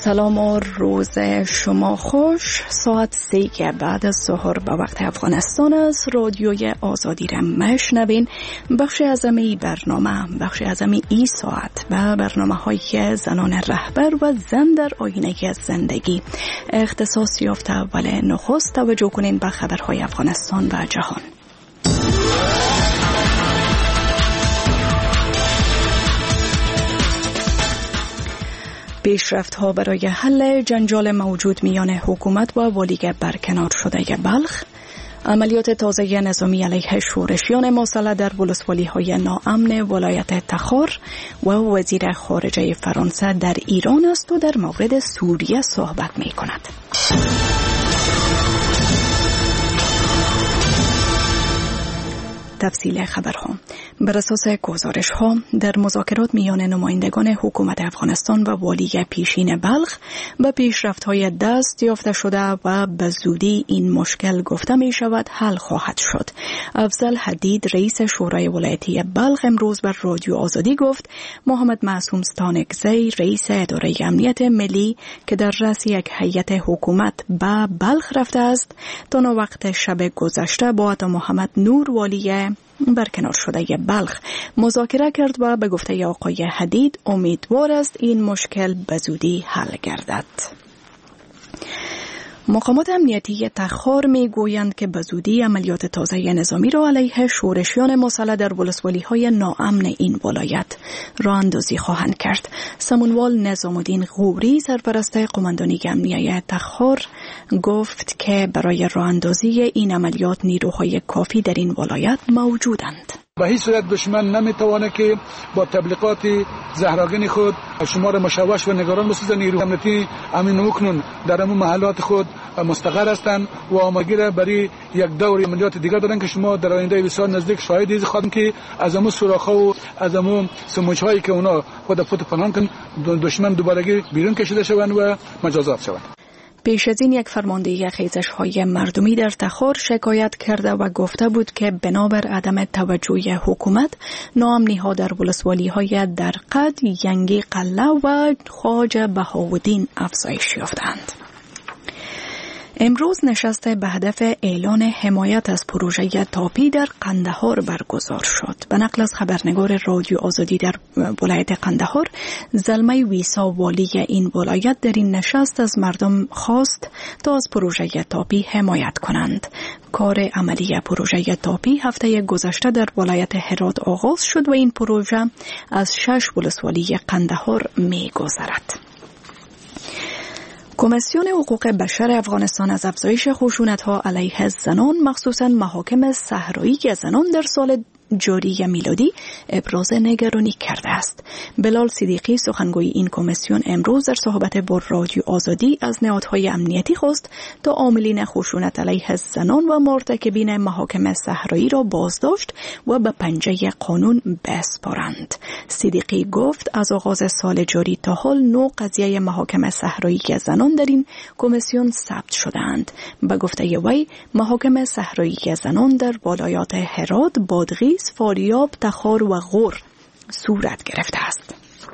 سلام و روز شما خوش. ساعت 3 بعد از ظهر به وقت افغانستان است. رادیوی آزادی را مشنوین. بخش اعظمی برنامه، بخش اعظمی ای ساعت و برنامه های زنان رهبر و زن در آینه زندگی اختصاص یافته. ولی نخست توجه کنین به خبرهای افغانستان و جهان. پیشرفت‌ها برای حل جنجال موجود میان حکومت و والی برکنار شده بلخ، عملیات تازه نظامی علیه شورشیان مسلح در ولسوالی‌های ناامن ولایت تخار و وزیر خارجه فرانسه در ایران است و در مورد سوریه صحبت می‌کند. تفصیل خبرها. بر اساس گزارش‌ها در مذاکرات میان نمایندگان حکومت افغانستان و والی پیشین بلخ به پیشرفت‌های دست یافته شده و به زودی این مشکل گفته می شود حل خواهد شد. افضل حدید رئیس شورای ولایتی بلخ امروز بر رادیو آزادی گفت محمد معصوم ستانکزی رئیس اداره امنیت ملی که در رأس یک هیئت حکومت به بلخ رفته است تا وقت شب گذشته با عطا محمد نور والی برکنار شده بلخ مذاکره کرد و به گفته آقای حدید امیدوار است این مشکل به زودی حل گردد. مقامات امنیتی تخار می گویند که به زودی عملیات تازه نظامی را علیه شورشیان مسلح در ولسوالی‌های ناامن این ولایت راه اندازی خواهند کرد. سمونوال نظام الدین غوری سرپرست قماندانی امنیتی تخار گفت که برای راه اندازی این عملیات نیروهای کافی در این ولایت موجودند. به هیچ صورت دشمن نمیتوانه که با تبلیغات زهراگین خود شما را مشوش و نگران بسازد. نیروی امنیتی امین مکنون در همون محلات خود مستقر هستند و آماده برای یک دور عملیات دیگر دارن که شما در آینده بسیار نزدیک شاهد این خواهید که از همون سوراخ‌ها و از همون سموچهایی که اونا خود فوت پنهان کن دشمن دوباره بیرون کشیده شوند و مجازات شوند. پیش از این یک فرمانده خیزش‌های مردمی در تخار شکایت کرده و گفته بود که بنابر عدم توجه حکومت ناامنی‌ها در ولسوالی‌های درقد، ینگی قله و خواجه بهاءالدین افزایش یافتند. امروز نشست به هدف اعلان حمایت از پروژه تاپی در قندهار برگزار شد. به نقل از خبرنگار رادیو آزادی در ولایت قندهار، زلمه ویسا والی این ولایت در این نشست از مردم خواست تا از پروژه تاپی حمایت کنند. کار عملی پروژه تاپی هفته گذشته در ولایت هرات آغاز شد و این پروژه از 6 ولسوالی قندهار می‌گذرد. کمیسیون حقوق بشر افغانستان از افزایش خشونت‌ها علیه زنان مخصوصاً محاکم صحرایی زنان در سال جاری میلادی ابراز نگرانی کرده است. بلال صدیقی سخنگوی این کمیسیون امروز در صحبت با رادیو آزادی از نهادهای امنیتی خواست تا عاملین خشونت علیه زنان و مرتکبین محاکم صحرایی را بازداشت و به پنجه قانون بسپارند. صدیقی گفت از آغاز سال جاری تا حال 9 قضیه محاکم صحرایی زنان در این کمیسیون ثبت شدند. به گفته وی محاکم صحرایی زنان در ولایات هرات، بادغیس، فاریاب، تخار و غور صورت گرفته است.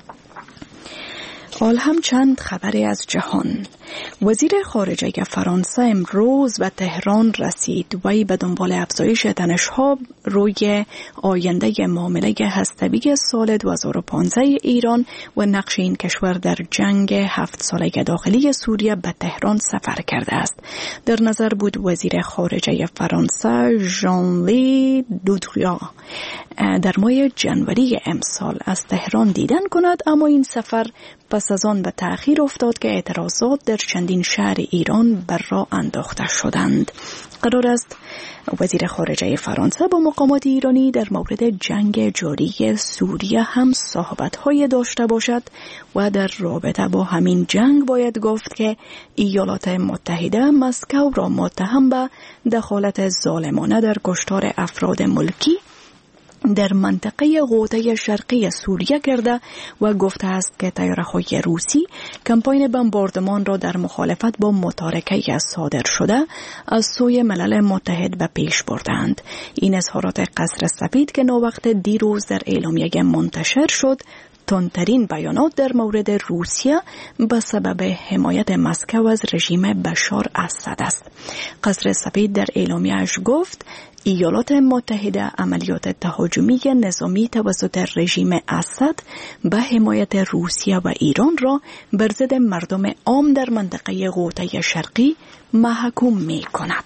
حال هم چند خبری از جهان. وزیر خارجه فرانسه امروز به تهران رسید. وی به دنبال افزایش تنش‌ها روی آینده معامله هسته‌ای سال 2015 ایران و نقش این کشور در جنگ 7 ساله داخلی سوریه به تهران سفر کرده است. در نظر بود وزیر خارجه فرانسه ژان-لی دودریان در ماه جنوری امسال از تهران دیدن کند، اما این سفر پس از آن به تأخیر افتاد که اعتراضات در چندین شهر ایران بر راه انداخته شدند. قرار است وزیر خارجه فرانسه با مقامات ایرانی در مورد جنگ جاری سوریه هم صحبت‌های داشته باشد و در رابطه با همین جنگ باید گفت که ایالات متحده مسکو را متهم به دخالت ظالمانه در کشتار افراد ملکی در منطقه غوطه شرقی سوریه کرده و گفته است که طیاره‌های روسی کمپاین بمباردمان را در مخالفت با متارکه صادر شده از سوی ملل متحد به پیش بردند. این اظهارات قصر سفید که نووقت دیروز در اعلامیه منتشر شد تندترین بیانات در مورد روسیه به سبب حمایت مسکو از رژیم بشار اسد است. قصر سفید در اعلامیه‌اش گفت ایالات متحده عملیات تهاجمی نظامی توسط رژیم اسد به حمایت روسیه و ایران را بر ضد مردم عام در منطقه غوطه شرقی محکوم می کند.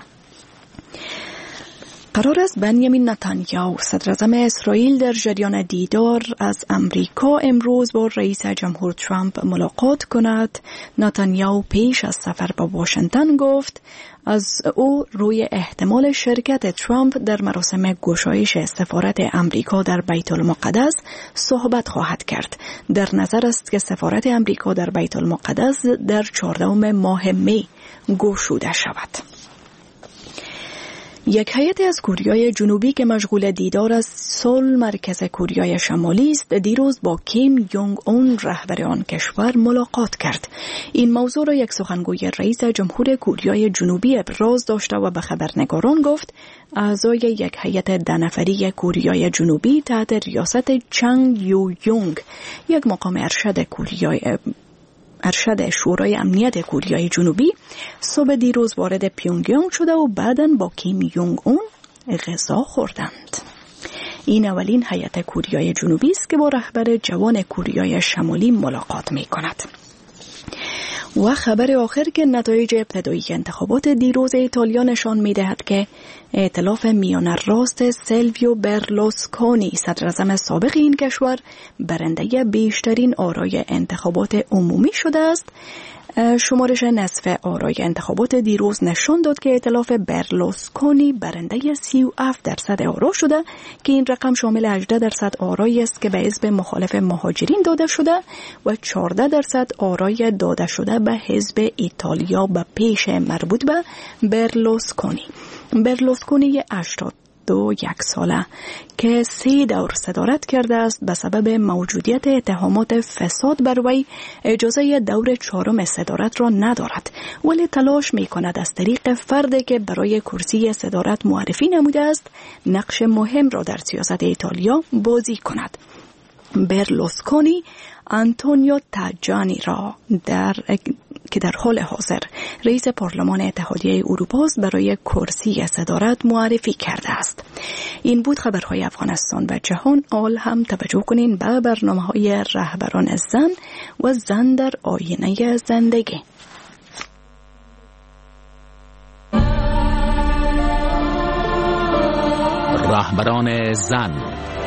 قرار است بنیامین نتانیاهو صدراعظم اسرائیل در جریان دیدار از امریکا امروز با رئیس جمهور ترامپ ملاقات کند. نتانیاهو پیش از سفر به واشنگتن گفت از او روی احتمال شرکت ترامپ در مراسم گشایش سفارت امریکا در بیت المقدس صحبت خواهد کرد. در نظر است که سفارت امریکا در بیت المقدس در 14 ماه می گشوده شود. یک هیئت از کوریای جنوبی که مشغول دیدار از سول مرکز کوریای شمالی است دیروز با کیم یونگ اون رهبر آن کشور ملاقات کرد. این موضوع را یک سخنگوی رئیس جمهور کوریای جنوبی ابراز داشته و به خبرنگاران گفت اعضای یک هیئت 10 نفری کوریای جنوبی تحت ریاست چنگ یو یونگ یک مقام ارشد شورای امنیت کوریای جنوبی صبح دیروز وارد پیونگیانگ شده و بعداً با کیم یونگ اون غذا خوردند. این اولین هیئت کوریای جنوبی است که با رهبر جوان کوریای شمالی ملاقات می کند. و خبر آخر که نتایج ابتدایی انتخابات دیروز ایتالیا نشان می دهد که ائتلاف میان راست سیلویو برلوسکونی صدراعظم سابق این کشور برنده بیشترین آرای انتخابات عمومی شده است. شمارش نصف آرای انتخابات دیروز نشان داد که ائتلاف برلوسکونی برنده 37% آرا شده که این رقم شامل 18% آرایی است که به حزب مخالف مهاجرین داده شده و 14% آرای داده شده به حزب ایتالیا به پیش مربوط به برلوسکونی. برلوسکونی 81 ساله که 3 دور صدارت کرده است به سبب موجودیت اتهامات فساد بر وی اجازه دور 4 صدارت را ندارد، ولی تلاش می کند از طریق فردی که برای کرسی صدارت معرفی نموده است نقش مهم را در سیاست ایتالیا بازی کند. برلوسکونی آنتونیو تاجانی را که در حال حاضر رئیس پارلمان اتحادیه اروپا است برای کرسی صدارت معرفی کرده است. این بود خبرهای افغانستان و جهان. آل هم توجه کنین به برنامه‌های رهبران زن و زن در آینه زندگی. رهبران زن.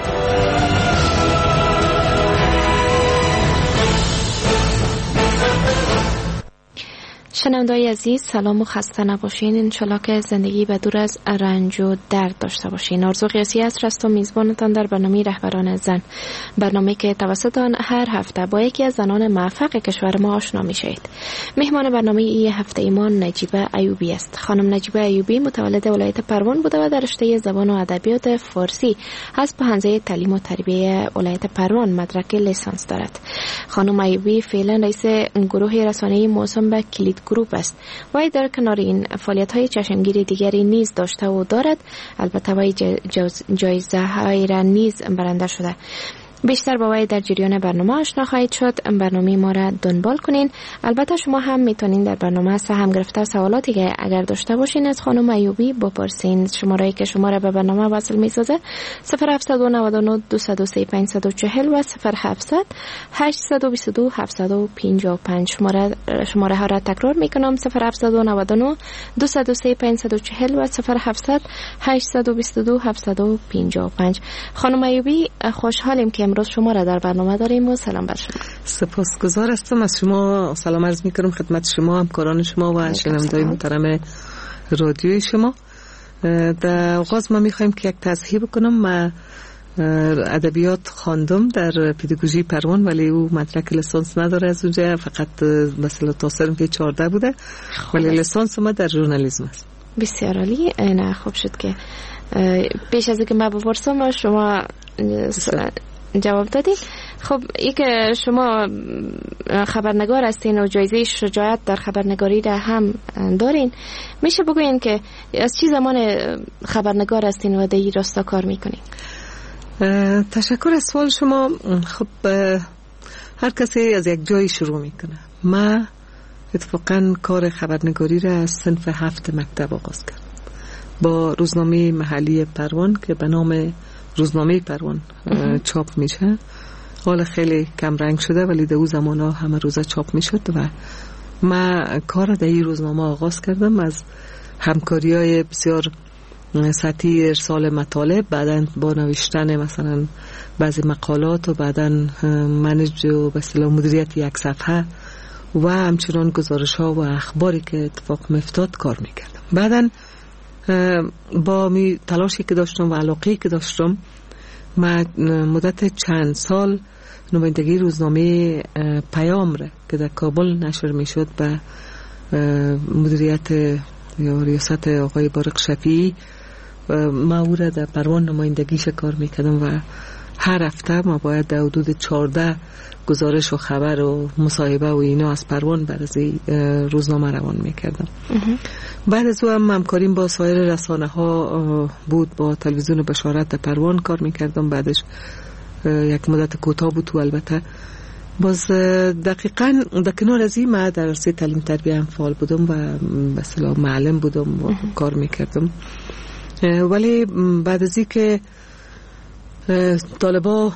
شنونده‌های عزیز سلام و خسته نباشین. انشالله که زندگی به دور از رنج و درد داشته باشین. آرزو قیاسی است و میزبانتان در برنامه رهبران زن، برنامه که توسط آن هر هفته با یکی از زنان موفق کشور ما آشنا میشید. مهمان برنامه این هفته ایمان نجیبه ایوبی است. خانم نجیبه ایوبی متولد ولایت پروان بوده و در رشته زبان و ادبیات فارسی از حوزه تعلیم و تربیت ولایت پروان مدرک لیسانس دارد. خانم ایوبی فعلا رئیس گروه رسانه‌ای موسوم به کلید گروپ است. وی در کنار این فعالیت‌های چشمگیر دیگری نیز داشته و دارد. البته وی جایزه‌های را نیز برنده شده. بیشتر با وی در جریان برنامه آشنا خواهید شد. برنامه ما را دنبال کنین. البته شما هم میتونین در برنامه سهم گرفته سوالاتی که اگر داشته باشین از خانم ایوبی بپرسین. شماره‌ای که شما را به برنامه وصل میسازه 0799 203 540 و 0700 822 755. شماره ها را تکرار میکنم 0799 203 540 و 0700 822 755. خانم ایوبی خوشحالیم که امروز شما را در برنامه داریم و سلام بر شما. سپاسگزار هستم از شما. سلام عرض میکنم خدمت شما، همکاران شما و شنونده‌های محترم رادیوی شما. در آغاز ما میخوایم که یک تصحیح بکنم. من ادبیات خواندم در پداگوژی پروان ولی او مدرک لیسانس نداره از اونجا، فقط مثلا تاثرم که 14 بوده ولی لیسانس ما در ژورنالیسم است. بسیار عالی. نه خوب شد که پیش از اینکه من بپرسم شما جواب دادید. خب ای که شما خبرنگار هستین و جایزه شجاعت در خبرنگاری را هم دارین، میشه بگوین که از چی زمان خبرنگار هستین و در این راستا کار میکنین؟ تشکر از سوال شما. خب هر کسی از یک جایی شروع میکنه. من اتفاقا کار خبرنگاری را از صنف 7 مکتب آغاز کردم با روزنامه محلی پروان که به نام روزنامه پروان چاپ میشه. حالا خیلی کم رنگ شده ولی در اون زمانا همه روزه چاپ میشد و من کار در این روزنامه آغاز کردم از همکاری های بسیار سطحی، ارسال مطالب، بعداً با نوشتن مثلا بعضی مقالات و بعداً منیج و به اصطلاح مدیریت یک صفحه و همچنان گزارش ها و اخباری که اتفاق میافتاد کار میکردم. بعداً با تلاشی که داشتم و علاقه‌ای که داشتم من مدت چند سال نمایندگی روزنامه پیام را که در کابل نشر میشد به مدیریت یا ریاست آقای بارق شفیعی ما او را در پروان نمایندگیش کار میکردم و هر هفته ما باید در حدود 14 گزارش و خبر و مصاحبه و اینا از پروان برای روزنامه روان میکردم. بعد از او هم همکاریم با سایر رسانه ها بود. با تلویزیون بشارت در پروان کار میکردم. بعدش یک مدت کوتاه بود تو البته باز دقیقاً در کنار از این من در عرصه تعلیم تربیه هم فعال بودم و مثلا معلم بودم و کار میکردم. ولی بعد از این که طالبا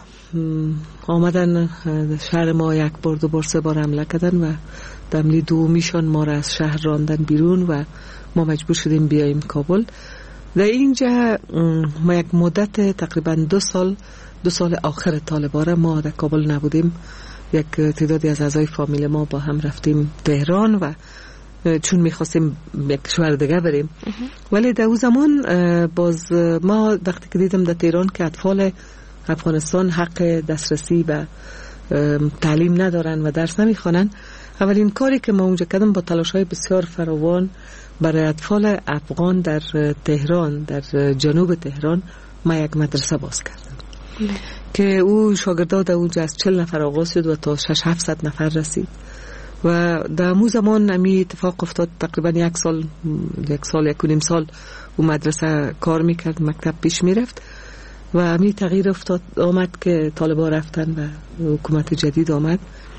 آمدن شهر ما یک بار دو بار سه بار حمله کردن و دملی دومیشان ما را از شهر راندن بیرون و ما مجبور شدیم بیاییم کابل. در اینجا ما یک مدت تقریبا 2 سال آخر طالبا را ما در کابل نبودیم. یک تعدادی از اعضای فامیل ما با هم رفتیم تهران و چون میخواستیم یک کشور دیگه بریم. ولی در اون زمان باز ما وقتی که دیدم در تهران که اطفال افغانستان حق دسترسی به تعلیم ندارن و درس نمیخوانن، اولین کاری که ما اونجا کردم با تلاش‌های بسیار فراوان برای اطفال افغان در تهران، در جنوب تهران، ما یک مدرسه باز کردم که او شاگردان در اونجا از 40 نفر آغاز شد و تا 600-700 نفر رسید و در اون زمان همی اتفاق افتاد. تقریبا یک و نیم سال او مدرسه کار میکرد، مکتب پیش میرفت و همی تغییر آمد که طالبا رفتن و حکومت جدید آمد.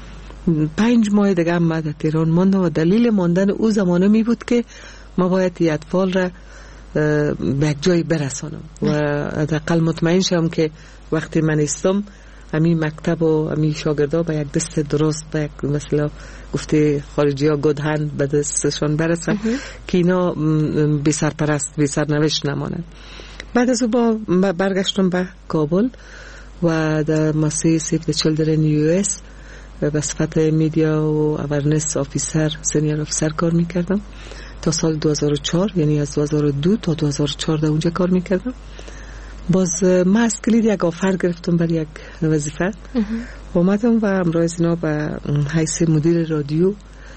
5 ماه دیگه هم من در تهران ماندم و دلیل ماندن او زمانه می بود که ما باید این اطفال را به یک جای برسانم و حداقل مطمئن شم که وقتی من استم همین مکتب و همین شاگردا به یک دست درست، به یک مثلا گفته خارجی ها گدهن به دستشان برسن که اینا بی سرپرست بی سرنوشت نمانند. بعد از او برگشتم به کابل و در مؤسسه سیو د چیلدرن US به صفت میدیا و اورنس آفیسر، سینیر آفیسر کار میکردم تا سال 2004، یعنی از 2002 تا 2004 در اونجا کار میکردم. باز من از کلید یک آفر گرفتم برای یک وظیفه، اومدم و همراه اینا به حیث مدیر رادیو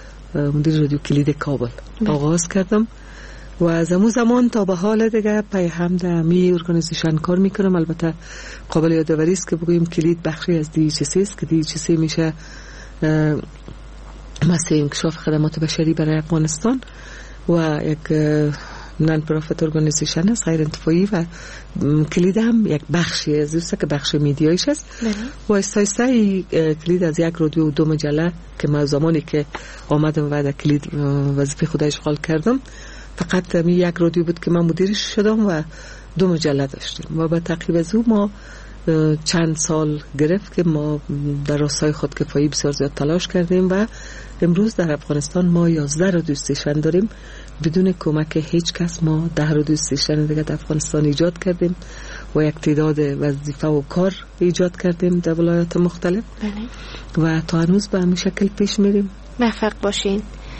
کلید کابل آغاز کردم و از همون زمان تا به حال دیگه پای هم در می ارگانیزیشن کار میکنم. البته قابل یادآوری است که بگوییم کلید بخشی از DHC است که DHC میشه مؤسسه انکشاف خدمات بشری برای افغانستان و یک نان پروفیت ارگانیزیشن است، غیر انتفاعی، و کلید هم یک بخشی از است که بخش میدیایش است و استایسته کلید از یک رادیو و 2 مجله که من زمانی که آمدم و در کلید وظیفه خود اشغال کردم فقط یک رادیو بود که من مدیرش شدم و 2 مجله داشتیم و به تعقیب از او ما چند سال گرفت که ما در راستای خودکفایی بسیار زیاد تلاش کردیم و امروز در افغانستان ما 11 رادیو استیشن داریم. بدون کمک هیچ کس ما 10 رادیو استیشن دیگه در افغانستان ایجاد کردیم و یک تعداد وظیفه و کار ایجاد کردیم در ولایات مختلف و تا هنوز به همین شکل پیش میریم. موفق باشین.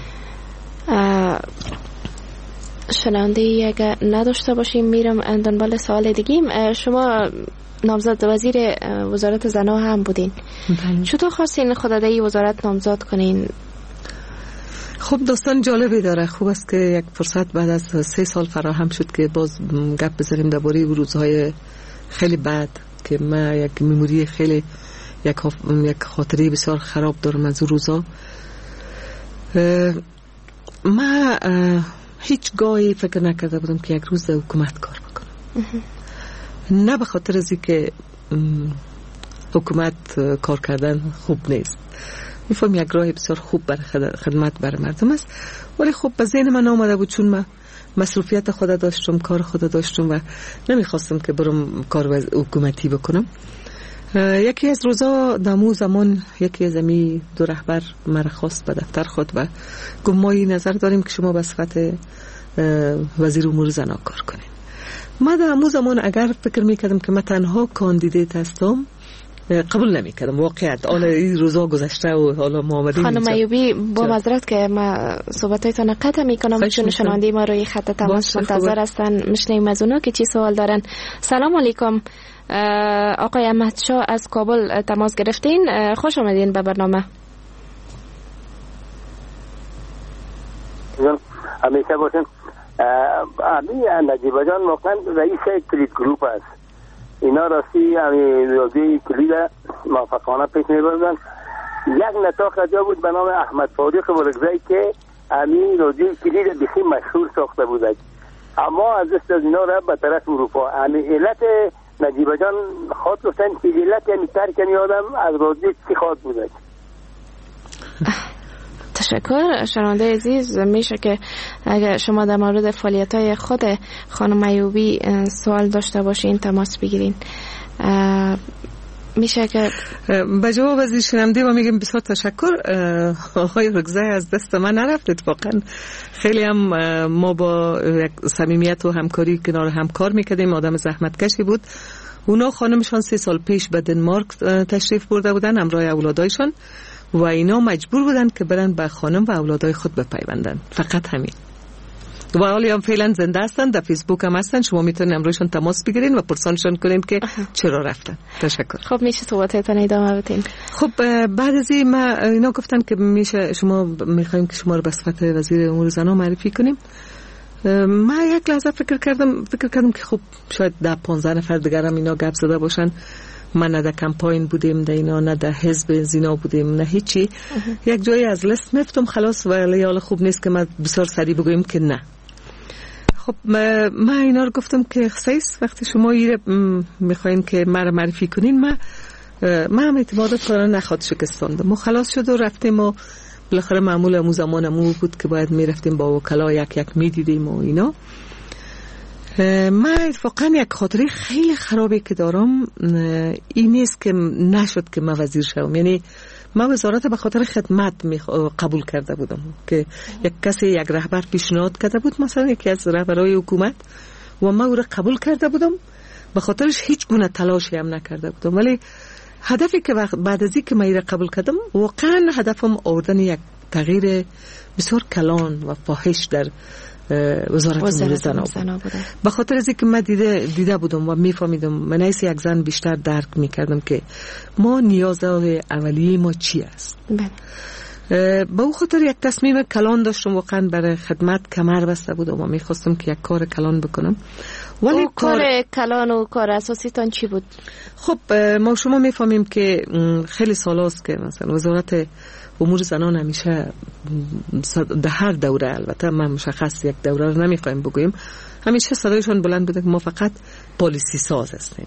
شنونده اگر نداشته باشیم میرم دنبال سوال دیگه. شما نامزد وزیر وزارت زنان هم بودین. چطور خواستین خود در این وزارت نامزد کنین؟ خب داستان جالبی داره. خوب است که یک فرصت بعد از 3 سال فراهم شد که باز گپ بزنیم درباره روزهای خیلی بد که من یک مموری خیلی یک خاطره بسیار خراب دارم از روزا. من هیچ گاهی فکر نکرده بودم که یک روز در حکومت کار بکنم. نه به خاطر از اینکه حکومت کار کردن خوب نیست. میفهم یک راه بسیار خوب بر خدمت بر مردم است، ولی خب به ذهن من آمده بود چون من مسئولیت خود داشتم، کار خود داشتم و نمیخواستم که برم کار حکومتی بکنم. یکی از روزا دمو زمان یکی از امی دو رهبر مرا خواست به دفتر خود و گفت ما این نظر داریم که شما به صفت وزیر امور زنان کار کنین. من در همون زمان اگر فکر میکردم که من تنها کاندیدیت هستم قبول نمیکردم. واقعیت حالا این روزا گذشته و حالا ما آمدیم. خانم ایوبی با معذرت که ما صحبتایتان قطع میکنم چون شنونده ما روی خط تماس منتظر هستن. میشنیم از اونا که چی سوال دارن. سلام علیکم آقای احمد شاه از کابل تماس گرفتین. خوش آمدین به برنامه. همیشه باشین. نجیب جان واقعا رئیس کلید گروپ است. اینا راستی رادیوی کلید موفقانه پیش میبردن. یک نطاق جا بود به نام احمد فاروق ورگزایی که امی رادیوی کلید بخی مشهور ساخته بودند، اما از دست از اینا را به طرف اروپا. علت نجیب جان خواهد گفتن که علت یعنی ترکنی آدم از رادیو چی خواهد بودند. تشکر. شنونده عزیز، میشه که اگر شما در مورد فعالیت‌های خود خانم ایوبی سوال داشته باشین تماس بگیرین. میشه که به جواب از این شنونده ما میگم بسیار تشکر. آقای رگزای از دست من نرفت. اتفاقا خیلی هم ما با یک صمیمیت و همکاری کنار هم کار میکردیم. آدم زحمتکشی بود. اونا خانمشان 3 سال پیش به دنمارک تشریف برده بودن همراه اولادایشان و اینا مجبور بودن که برن به خانم و اولادای خود بپیوندن. فقط همین. و حالی هم فعلا زنده هستن، در فیسبوک هم هستن. شما میتونین امروزشون تماس بگیرین و پرسانشون کنین که چرا رفتن. تشکر. خب میشه صحبتتون ادامه بدین. خب بعد از این ما اینا گفتن که میشه شما میخوایم که شما رو به صفت وزیر امور زنان معرفی کنیم. من یک لحظه فکر کردم که خب شاید 10-15 نفر دیگر هم اینا گپ زده باشن. من نه در کمپاین بودیم در اینا، نه در حزب زینا بودیم، نه هیچی. یک جایی از لیست میفتم خلاص. ولی حالا خوب نیست که من بسیار سریع بگویم که نه. خب من اینا رو گفتم که خصیص وقتی شما میخواین که مرا معرفی کنین من هم اعتمادات کارا نخواد شکستاندم و خلاص شد و رفتیم و بالاخره معمول امو زمانمو بود که باید میرفتیم با وکلا یک میدیدیم و اینا. من اتفاقا یک خاطره خیلی خرابی که دارم این نیست که نشد که من وزیر شدم. یعنی من وزارت به خاطر خدمت قبول کرده بودم که یک کسی یک رهبر پیشنهاد کرده بود، مثلا یکی از رهبرای حکومت، و من او را قبول کرده بودم. به خاطرش هیچ گونه تلاشی هم نکرده بودم. ولی هدفی که بعد از اینکه من را قبول کردم واقعا هدفم آوردن یک تغییر بسیار کلان و فاحش در وزارت امور زنان بود. به خاطر از اینکه من دیده بودم و میفهمیدم، من از یک زن بیشتر درک میکردم که ما نیازهای اولیه ما چی است. با اون خاطر یک تصمیم کلان داشتم. واقعا برای خدمت کمر بسته بودم و میخواستم که یک کار کلان بکنم. ولی کار کلان و کار اساسی تان چی بود؟ خب ما شما میفهمیم که خیلی سال است که مثلا وزارت امور زنان همیشه در هر دوره، البته من مشخص یک دوره رو نمیخوایم بگویم، همیشه صدایشون بلند بوده که ما فقط پالیسی ساز هستیم.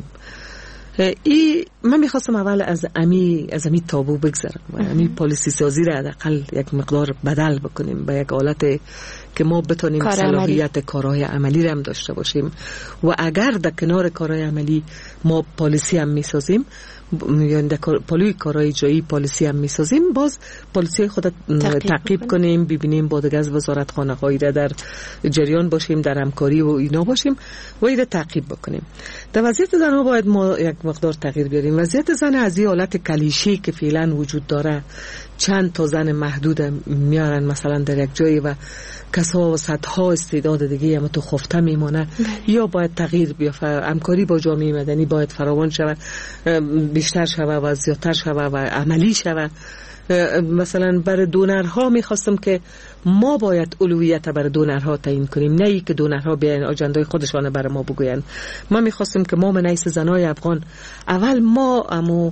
من میخواستم اول از امی تابو بگذرم و امی پالیسی سازی را حداقل یک مقدار بدل بکنیم به یک حالت که ما بتونیم صلاحیت کارهای عملی را هم داشته باشیم. و اگر در کنار کارهای عملی ما پالیسی هم میسازیم، یعنی در پلوی کارهای جایی پالیسی هم میسازیم، باز پالیسی خود تعقیب کنیم، ببینیم با دیگه از وزارت خانه‌هایی را در جریان باشیم، در همکاری و اینا باشیم و اینا تعقیب بکنیم. در وضعیت زن باید ما یک مقدار تغییر بیاریم. وضعیت زن از این حالت کلیشه‌ای که فعلا وجود داره، چند تا زن محدود میارن مثلا در یک جایی و کسا و صدها استعداد دیگه هم تو خفته میمونه. یا باید تغییر بیافته، همکاری با جامعه مدنی باید فراوان شود، بیشتر شود و زیادتر شود و عملی شود. مثلا برای دونرها میخواستم که ما باید اولویت برای دونرها تعیین کنیم، نه ای که دونرها بیان آجندای خودشان برای ما بگوین. ما میخواستم که ما منیس زنای افغان اول ما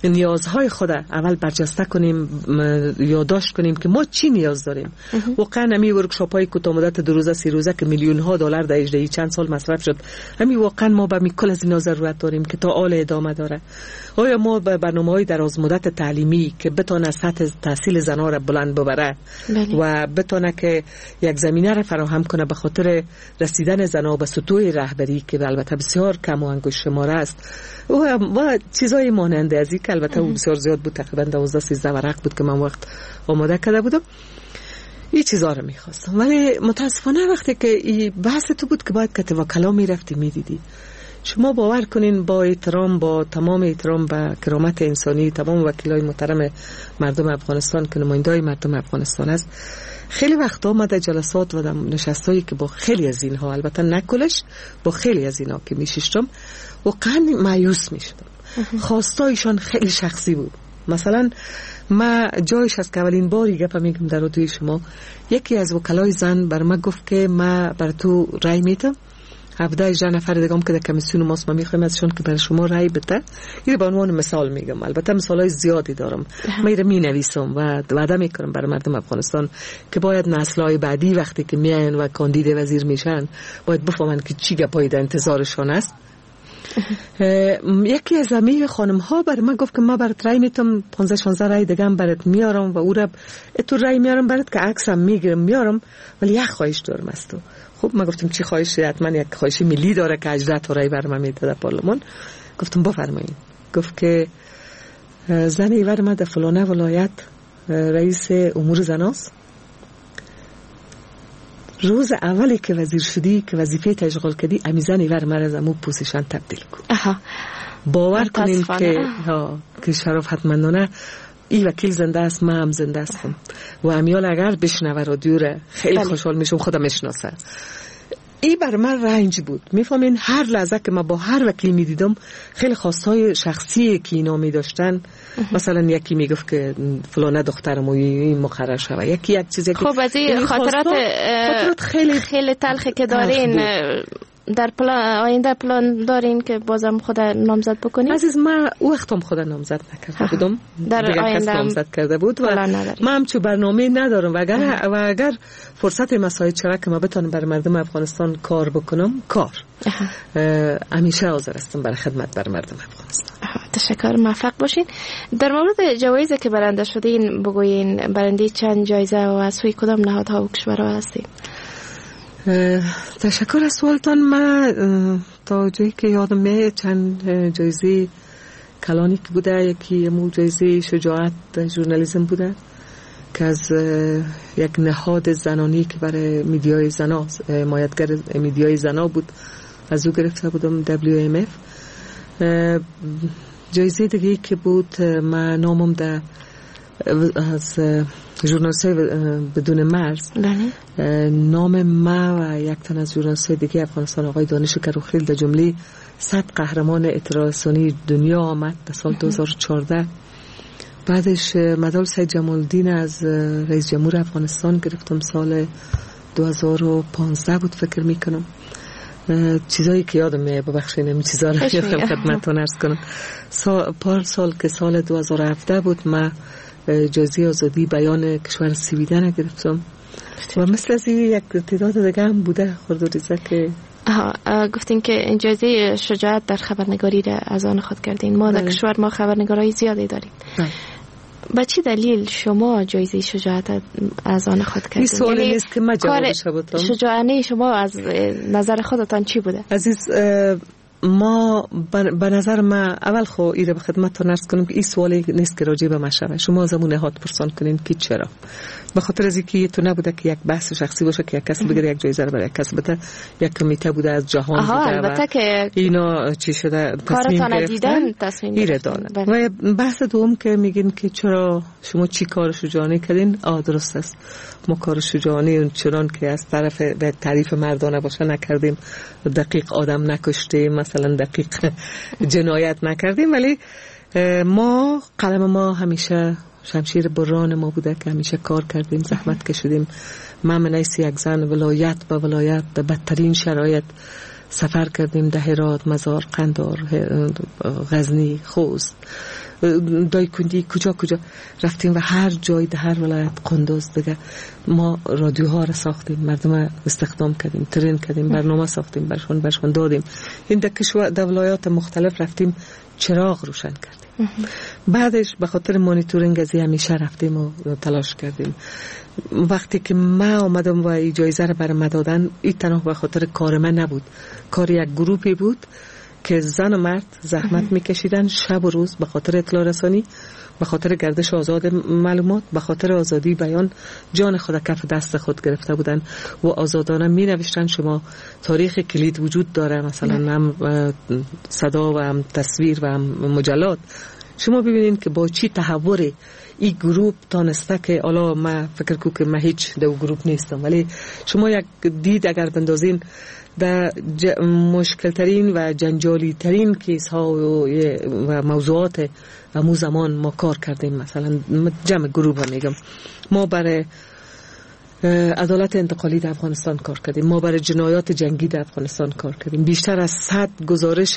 نیازهای خود اول برجسته کنیم، یادداشت کنیم که ما چی نیاز داریم. واقعا همین ورکشاپ های کوتاه مدت 2 روزه 3 روزه که میلیون ها دلار در اجرایی چند سال مصرف شد، همین واقعا ما به کل از اینا ضرورت داریم که تا حال ادامه داره. آیا ما به برنامه‌های دراز مدت تعلیمی که بتونه سطح تحصیل زن‌ها را بلند ببره و بتونه که یک زمینه را فراهم کنه به خاطر رسیدن زن‌ها به سطوح رهبری که البته بسیار کم و انگشت شماره است و چیزای مانند از این که البته بسیار زیاد بود، تقریبا 12-13 ورق بود که من وقت آماده کرده بودم، این چیزا رو می‌خواستم. ولی متاسفانه وقتی که این بحث تو بود که باید کتاب وکلا می‌رفتی می‌دیدی، شما باور کنین با احترام، با تمام احترام به کرامت انسانی تمام وکیلای محترم مردم افغانستان که نمایندای مردم افغانستان است، خیلی وقت آمده جلسات و نشستایی که با خیلی از اینها، البته نکلش، با خیلی از اینها که میشیشتم واقعا مایوس میشدم. خواستایشان خیلی شخصی بود. مثلا ما جایش از که اولین باری گپ میگم در رادیوی شما، یکی از وکلای زن بر ما گفت که ما بر تو رای میدم، 17 نفر دیگه هم که در کمیسیون ماست، ما میخوایم ازشون که برای شما رای بده. این به عنوان مثال میگم، البته مثالای زیادی دارم، من این می نویسم و وعده میکنم برای مردم افغانستان که باید نسل‌های بعدی وقتی که میان و کاندید وزیر میشن باید بفهمن که چی گپایی در انتظارشان است. یکی از امیر خانم ها بر من گفت که ما برات رای میتم، 15-16 رای دیگه هم برات میارم و او را تو رای میارم برات که عکسم میگیرم میارم، ولی یک خواهش دارم از تو. خب من گفتم چی خواهشی؟ حتما یک خواهش ملی داره که 18 تا رای بر من میده در پارلمان. گفتم بفرمایید. گفت که زن ایور ما در فلانه ولایت رئیس امور زناست، روز اولی که وزیر شدی که وظیفه تشغیل کردی امیزن ایور مرز امو پوزیشن تبدیل کن. باور کنین که شرافتمندانه این وکیل زنده است، من هم زنده هستم و امیال اگر بشنوه رادیو را خیلی خوشحال میشم، خودم میشناسه. این بر من رنج بود. میفهمین هر لحظه که من با هر وکیل میدیدم خیلی خواستای شخصی که اینا میداشتن، مثلا یکی میگفت که فلانه دخترم این مقرر شوه، یکی یک چیزی. خب از این خاطرات خیلی تلخی که دارین در آینده پلان دارین که بازم خود نامزد بکنید؟ عزیز من وقتم خود نامزد نکرده بودم، در آینده نامزد کرده بود و من هم چو برنامه ندارم و اگر فرصت مساعد شده که ما بتونم بر مردم افغانستان کار بکنم همیشه حاضر هستم برای خدمت بر مردم افغانستان. تشکر، موفق باشین. در مورد جوایزی که برنده شدین بگوین، برنده چند جایزه و از سوی کدام نهادها و کشورها هستین؟ تشکر از سوالتان. من تا جایی که یادم میاد چند جایزه کلانی که بوده، یکی مو جایزه شجاعت ژورنالیسم بوده که از یک نهاد زنانی که برای میدیای زنا، حمایتگر میدیای زنا بود، از او گرفته بودم، WMF. جایزه دیگه که بود من نامم ده از ژورنالیست بدون مرز، نام ما و یک تن از ژورنالیست دیگه افغانستان آقای دانش کروخیل در جمله 100 قهرمان اطلاع رسانی دنیا آمد در سال 2014. بعدش مدال سید جمال الدین از رئیس جمهور افغانستان گرفتم، سال 2015 بود فکر میکنم. چیزایی که یادم میاد ببخشید این چیزا رو خدمتتون عرض کنم. سال که سال 2017 بود من جایزه آزادی بیان کشور سویدن گرفتم و مثل از یک تعداد دیگه هم بوده خورد و ریزه که گفتین که این جایزه شجاعت در خبرنگاری را از آن خود کردین. ما در کشور ما خبرنگارای زیادی داریم. با چه دلیل شما جایزه شجاعت از آن خود کردین؟ این سوالی نیست که من جوابش بدم. شجاعانه شما از نظر خودتان چی بوده؟ عزیز، ما به نظر ما اول خو ایره به خدمتتون عرض کنم که این سوالی نیست که راجع به ما شوه. شما از همون نهاد پرسان کنین که چرا. به خاطر از اینکه تو نبوده که یک بحث شخصی باشه که یک کس بگیره یک جایزه رو برای یک کس بده، یک کمیته بوده از جهان بوده البته که اینا چی شده تصمیم دیدن تصمیم گرفتن. و بحث دوم که میگین که چرا شما چی کار شجاعانه کردین، درست است. ما کار شجاعانه اون چنان که از طرف به تعریف مردانه باشه نکردیم، دقیق آدم نکشتیم، مثلا دقیق جنایت نکردیم، ولی ما قلم ما همیشه شمشیر بران ما بوده که همیشه کار کردیم، زحمت کشیدیم. من منیس یک زن ولایت به ولایت در بدترین شرایط سفر کردیم در هرات، مزار، قندار، غزنی، خوست، دایکندی، کجا رفتیم و هر جای در هر ولایت، قندوز دیگه ما رادیوها را ساختیم، مردم استخدام کردیم، ترین کردیم، برنامه ساختیم، برشون دادیم. این در ولایات مختلف رفتیم چراغ روشن کردیم. بعدش به خاطر مانیتورینگ از همیشه رفتیم و تلاش کردیم. وقتی که من آمدم و این جایزه را برام دادن، این تنها به خاطر کار من نبود، کار یک گروهی بود که زن و مرد زحمت میکشیدن شب و روز به خاطر اطلاع رسانی، به خاطر گردش آزاد معلومات، به خاطر آزادی بیان، جان خود کف دست خود گرفته بودن و آزادانه می نوشتن. شما تاریخ کلید وجود داره، مثلا هم صدا و هم تصویر و هم مجلات. شما ببینید که با چی تحوری این گروپ تانسته که حالا من فکر کنم که من هیچ در گروپ نیستم، ولی شما یک دید اگر بندازین در مشکل ترین و جنجالی ترین کیس ها و موضوعات امو زمان ما کار کردیم. مثلا جمع گروه ها میگم، ما برای عدالت انتقالی در افغانستان کار کردیم، ما برای جنایات جنگی در افغانستان کار کردیم. بیشتر از 100 گزارش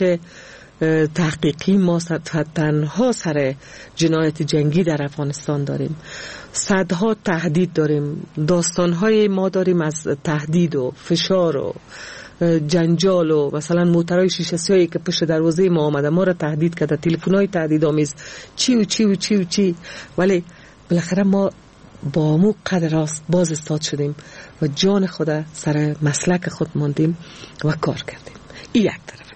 تحقیقی ما تنها سر جنایت جنگی در افغانستان داریم. صدها تهدید داریم، داستانهای ما داریم از تهدید و فشار و جنجال و مثلا موترهای شیشه‌سیاهی که پشت دروازه ما آمده ما را تهدید کرده، تلفن‌های تهدیدآمیز، چی. ولی بالاخره ما با مو قدر راست باز استاد شدیم و جان خود سر مسلک خود ماندیم و کار کردیم. این یک طرف.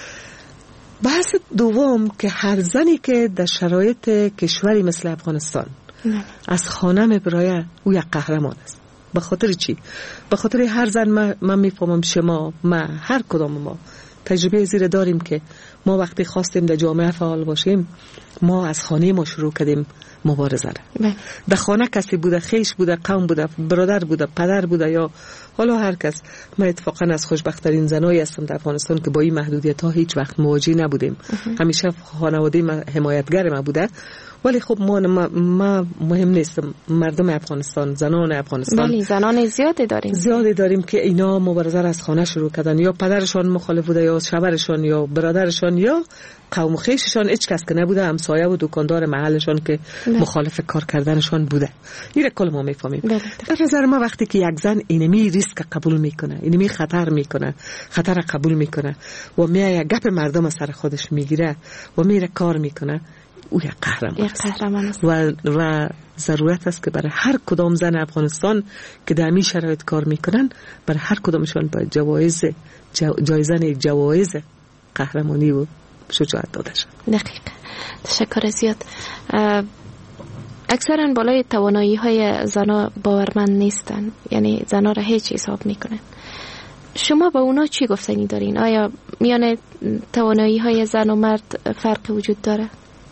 بحث دوم که هر زنی که در شرایط کشوری مثل افغانستان از خانه میبراید او یک قهرمان است. به خاطر چی؟ به خاطر هر زن من میفهمم شما، من هر کدام ما تجربه زیر داریم که ما وقتی خواستیم در جامعه فعال باشیم، ما از خانه ما شروع کردیم مبارزه را. در خانه کسی بوده، خیش بوده، قوم بوده، برادر بوده، پدر بوده یا حالا هر کس. ما اتفاقا از خوشبخت‌ترین زنایی هستم در افغانستان که با این محدودیت‌ها هیچ وقت مواجه نبودیم. همیشه خانواده ما حمایتگر ما بوده. ولی خب ما مهم نیستم، مردم افغانستان، زنان افغانستان، ولی زنان زیادی داریم که اینا مبارزه از خانه شروع کردن، یا پدرشان مخالف بوده، یا شوهرشان، یا برادرشان، یا قوم خویششان، هیچ کس که نبوده، همسایه و دکاندار محلشان که مخالف کار کردنشان بوده. این کل ما میفهمیم. در نظر ما وقتی که یک زن اینمی ریسک قبول میکنه، اینمی خطر میکنه، خطر قبول میکنه و میای گپ مردم سر خودش میگیره و میره کار میکنه، او یک قهرمان است. و ضرورت است که برای هر کدام زن افغانستان که در این شرایط کار میکنن، برای هر کدامشان باید جوایز قهرمانی و شجاعت داده شد. دقیق. تشکر زیاد. اکثرا بالای توانایی های زنا باورمند نیستن، یعنی زنا را هیچ حساب میکنن. شما با اونا چی گفتنی دارین؟ آیا میان توانایی های زن و مرد فرق وجود داره؟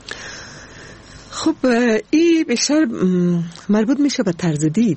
خب این بیشتر مربوط میشه به طرز دید.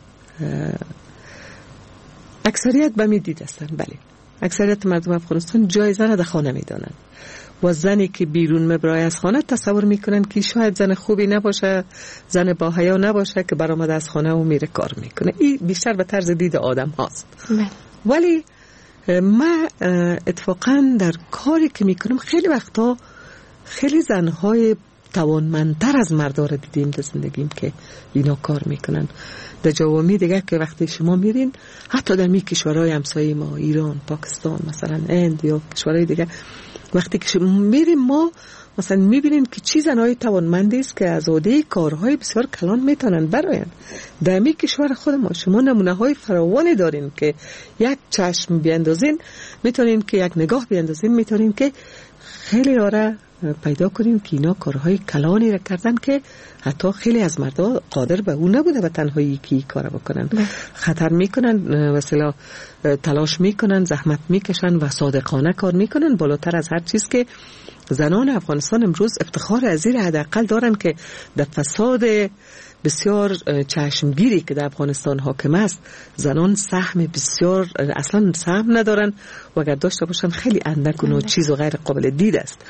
اکثریت به می دید هستن. بله، اکثریت مردم افغانستان جای زن در خانه میدانند و زنی که بیرون مبرای از خانه تصور میکنن که شاید زن خوبی نباشه، زن با حیا نباشه که برآمده از خانه و میره کار میکنه. این بیشتر به طرز دید آدم هاست. ولی من اتفاقا در کاری که میکنم خیلی وقتا خیلی زنهای توانمندتر از مردا را دیدیم در زندگیم که اینا کار میکنن. در جوامی دیگه که وقتی شما میرین، حتی در می کشورهای همسایه ما، ایران، پاکستان، مثلا هند یا کشورهای دیگه، وقتی که شما میریم ما مثلا میبینیم که چی زنهای توانمندی است که از عهده کارهای بسیار کلان میتونن براین. در می کشور خود ما شما نمونه های فراوانی دارین که یک چشم بیاندازین میتونین که یک نگاه بیاندازین میتونین که خیلی آره پیدا کنیم که اینا کارهای کلانی را کردن که حتی خیلی از مردا قادر به اون نبوده و تنهایی که کار بکنن. خطر میکنن، مثلا تلاش میکنن، زحمت میکشن و صادقانه کار میکنن. بالاتر از هر چیز که زنان افغانستان امروز افتخار از این حداقل دارن که در فساد بسیار چشمگیری که در افغانستان حاکم است، زنان سهم بسیار اصلا سهم ندارن و اگر داشته باشن خیلی اندک و چیز و غیر قابل دید است.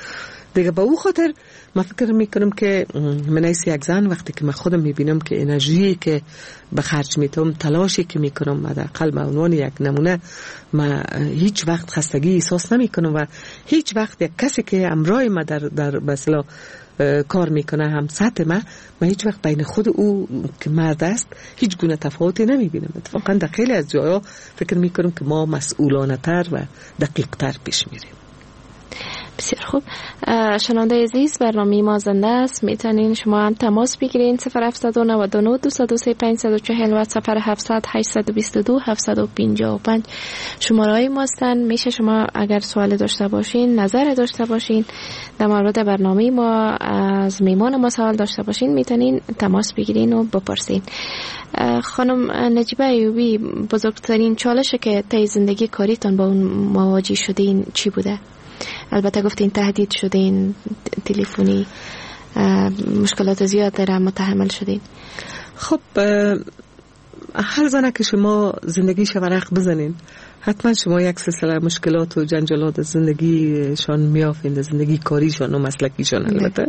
دیگه به او خاطر من فکر میکنم که من ایسی یک زن وقتی که من خودم میبینم که انرژی که به خرج میتونم، تلاشی که میکنم، حداقل به عنوان یک نمونه من هیچ وقت خستگی احساس نمیکنم و هیچ وقت یک کسی که همراه ما در مثلا کار میکنه هم سطح من هیچ وقت بین خود او که مرد است هیچ گونه تفاوتی نمیبینم. اتفاقا در خیلی از جاها فکر میکنم که ما مسئولانه تر و دقیق تر پیش میریم. بسیار خوب. شنونده عزیز، برنامه ما زنده است. میتونین شما هم تماس بگیرین 0799 203 540 و 0700 822 755 شماره های ما هستن. میشه شما اگر سوال داشته باشین، نظر داشته باشین در مورد برنامه ما، از میمان ما سوال داشته باشین، میتونین تماس بگیرین و بپرسین. خانم نجیبه ایوبی، بزرگترین چالشی که طی زندگی کاریتون با اون مواجه شدین چی بوده؟ البته گفتین تهدید شدین، تلفنی، مشکلات زیاد داره متحمل شدین. خب هر زنه که شما زندگیش ورق بزنین حتما شما یک سلسله مشکلات و جنجالات زندگیشان میافین، زندگی کاریشان و مسلکیشان. البته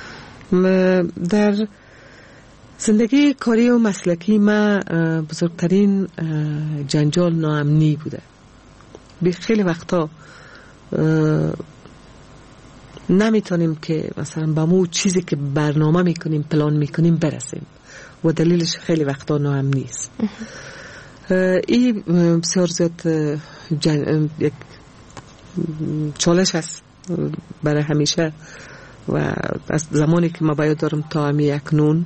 در زندگی کاری و مسلکی ما بزرگترین جنجال ناامنی بوده. خیلی وقتا نمیتونیم که مثلا با مو چیزی که برنامه میکنیم، پلان میکنیم برسیم و دلیلش خیلی وقتا ناامنی است. این بسیار زیاد یک چالش است برای همیشه و از زمانی که ما باید دارم تا همی اکنون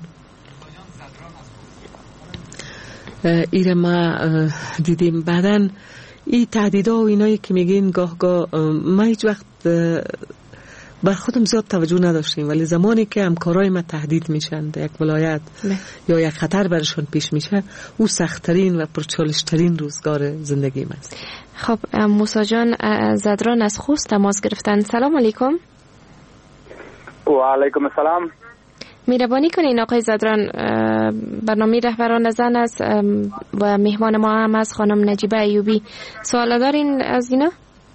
ایره ما دیدیم. بعدن این تهدیدها و اینایی که میگین گاه ما هیچ وقت بر خودم زیاد توجه نداشتیم، ولی زمانی که همکارای ما تهدید میشن در یک ولایت یا یک خطر برشون پیش میشه، او سخت‌ترین و پرچالش‌ترین روزگار زندگی من است. خب موسی جان زدران از خوست تماس گرفتن. سلام علیکم. و علیکم السلام. مهربانی کنین آقای زدران، برنامه رهبران زن است و مهمان ما هم از خانم نجیبه ایوبی. سوال دارین از اینا؟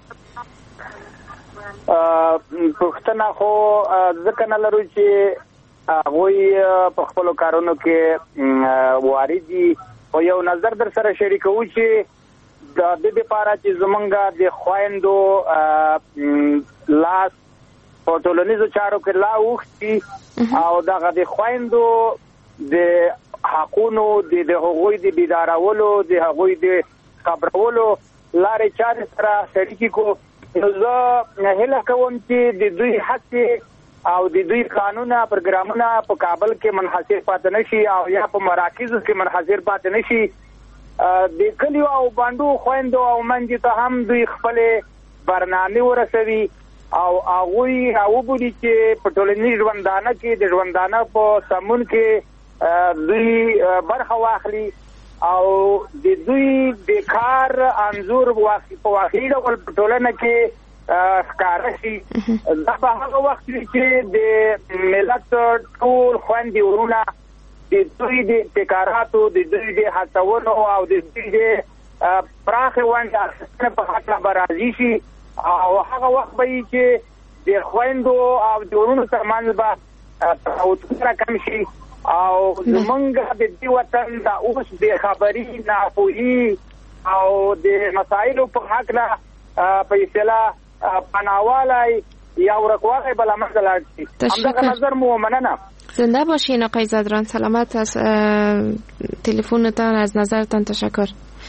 پختنه خو ځکه نه لرو چې هغوی په خپلو کارونو کې وارد دي، او یو نظر در سره شریکوو چې د دې دپاره چې زمونږ د خویندو لاس په ټولنیزو چارو کې لا اوښتي او دغه د خویندو د حقونو د هغوی د بیدارولو، د هغوی د خبرولو لارې چارې سره شریکې کو. نو زه هیله کوم چې د دوی هڅې او د دوی قانونه پروګرامونه په کابل کې منحصر پاتې نشي او یا په مراکزو کې منحصر پاتې نشي. د کلیو او باندو خویندو او منځ ته هم دوی خپل برنامه ورسوي او هغوی وبولي چې په ټولنیز ژوندانه کې د ژوندانه په سمون کې دوی برخه واخلي او د دوی د کار انزور په واقعي ډول په ټولنه کې ښکاره شي. دا به هغه وخت وي چې د ملت ټول خویندې ورونه د دوی د ابتکاراتو، د دوی د هڅونو او د دوی د پراخې ونډې اخیستنې په هکله به راضي شي او هغه وخت به وي چې د خویندو او د ورونو ترمنځ به تفاوتونه کم شي او زمونږ د دې وطن د اوس د خبري ناپوهي او د مسایلو په هکله په اصطلاح پناهوالی یا ورکوالی به له منځه لاړ شي. همدغه نظر مو مننه. زنده باشین آقای زدران، سلامت. از تلفنتان، از نظرتان تشکر.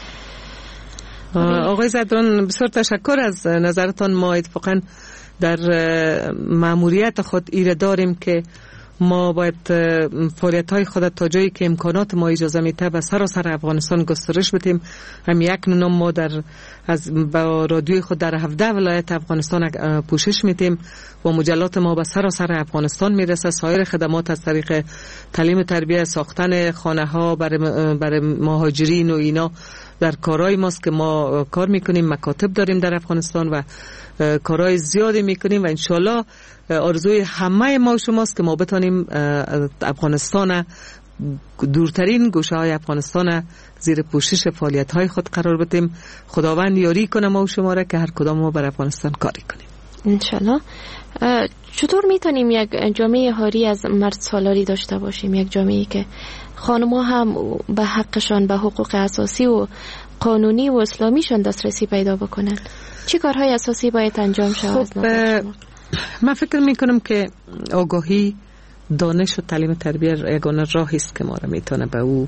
آقای زدران بسیار تشکر از نظرتان. ما اتفاقا در مأموریت خود ایره داریم که ما باید فعالیت‌های خود تا جایی که امکانات ما اجازه میده به سراسر افغانستان گسترش بدیم. هم یک نونم ما با رادیوی خود در 17 ولایت افغانستان پوشش میدیم و مجلات ما به سراسر افغانستان میرسه. سایر خدمات از طریق تعلیم و تربیت، ساختن خانه ها برای مهاجرین و اینا در کارهای ماست که ما کار میکنیم. مکاتب داریم در افغانستان و کارهای زیادی میکنیم و انشالله آرزوی همه ما شماست که ما بتانیم افغانستان، دورترین گوشه های افغانستان زیر پوشش فعالیت های خود قرار بدیم. خداوند یاری کنه ما و شما را که هر کدام ما بر افغانستان کاری کنیم. انشالله. چطور میتونیم یک جامعه حاری از مرد سالاری داشته باشیم؟ یک جامعه که خانم‌ها هم به حقشان، به حقوق اساسی و قانونی و اسلامیشان دسترسی پیدا بکنن. چه کارهای اساسی باید انجام شود؟ خب من فکر میکنم که آگاهی، دانش و تعلیم تربیت یگانه راهی است که ما را میتونه به او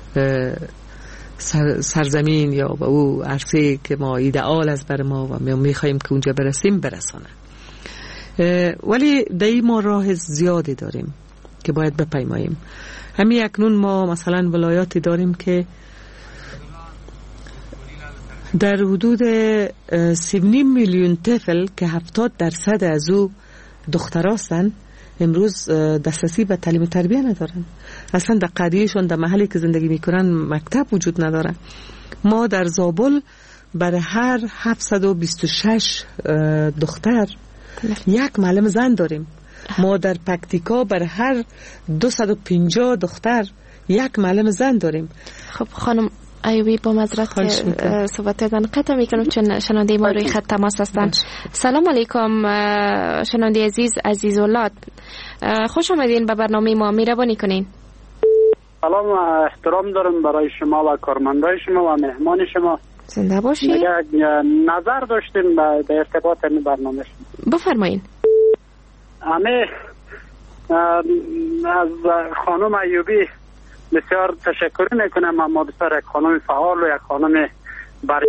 سرزمین یا به او عرصه که ما ایدئال از بر ما و میخوایم که اونجا برسیم برسانه. ولی دایی ما راه زیادی داریم که باید بپیماییم. همین اکنون ما مثلا ولایاتی داریم که در حدود 3.5 میلیون طفل که 70% از او دخترهاستن امروز دسترسی به تعلیم تربیت ندارن. اصلا در قریهشون، در محلی که زندگی میکنن مکتب وجود نداره. ما در زابل برای هر 726 دختر یک معلم زن داریم. ما در پکتیکا برای هر 250 دختر یک معلم زن داریم. خب خانم ایوبی، با معذرت که صحبتتان قطع میکنم چون شنونده ما روی خط تماس هستند. سلام علیکم شنونده عزیزالله، خوش آمدین به برنامه ما، مهربانی کنین. سلام، احترام دارم برای شما و کارمندای شما و مهمان شما. زنده باشید. نظر داشتیم به ارتباط این برنامه شما. بفرمایین. همه از خانم ایوبی بسیار تشکر میکنم. اما بسیار یک خانم فعال و یک خانم برای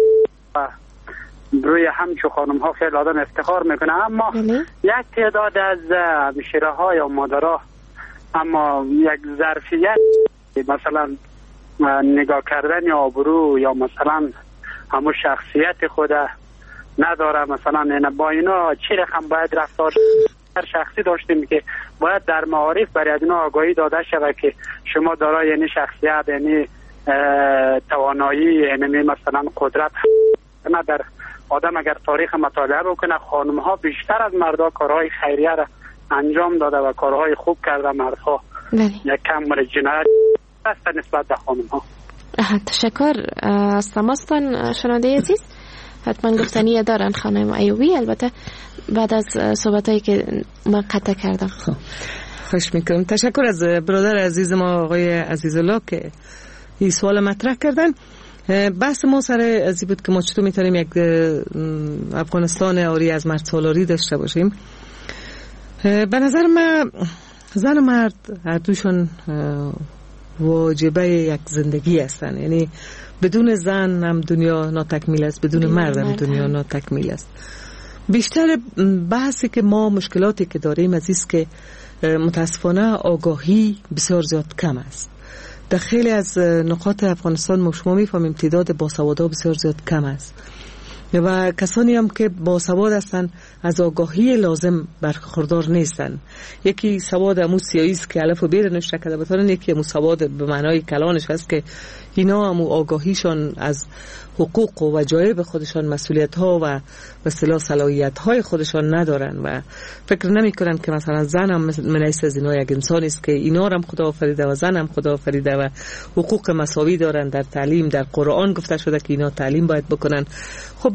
روی همچو خانم ها خیلی آدم افتخار میکنه. اما یک تعداد از همشیره ها یا مادرها اما یک ظرفیت مثلا نگاه کردن یا آبرو یا مثلا همون شخصیت خود نداره. مثلا با اینا چی رقم باید رفتار شخصی داشتیم که باید در معارف برای از اینا آگاهی داده شود که شما دارای یعنی شخصیت، یعنی توانایی، یعنی مثلا قدرت نه. در آدم اگر تاریخ مطالعه بکنه خانم ها بیشتر از مردها کارهای خیریه را انجام داده و کارهای خوب کرده. مردها یک کم جنایت است نسبت به خانم ها. تشکر از تماستان شنونده عزیز. حتما گفتنی دارن خانم ایوبی، البته بعد از صحبتایی که من قطع کردم. خوش میکنم. تشکر از برادر عزیز ما آقای عزیزالله که این سوال مطرح کردن. بحث ما سر ازی بود که ما چطور میتونیم یک افغانستان آری از مرد سالاری داشته باشیم. به نظر من زن و مرد هر دوشون واجبه یک زندگی هستن. یعنی بدون زن هم دنیا ناتکمیل است، بدون مرد هم دنیا ناتکمیل است. بیشتر بحثی که ما مشکلاتی که داریم از است که متاسفانه آگاهی بسیار زیاد کم است. در خیلی از نقاط افغانستان ما شما میفهمیم تعداد باسوادها بسیار زیاد کم است و کسانی هم که باسواد هستند از آگاهی لازم برخوردار نیستند. یکی سواد امو سیایی است که الف و ب نوشته کرده، مثلا یکی امو سواد به معنای کلانش هست که اینا همو آگاهیشان از حقوق و وجایب خودشان، مسئولیت ها و به اصطلاح صلاحیت های خودشان ندارن و فکر نمی کنن که مثلا زن هم من ایست از اینا یک انسان است که اینا هم خدا آفریده و زن هم خدا آفریده و حقوق مساوی دارن. در تعلیم در قرآن گفته شده که اینا تعلیم باید بکنن. خب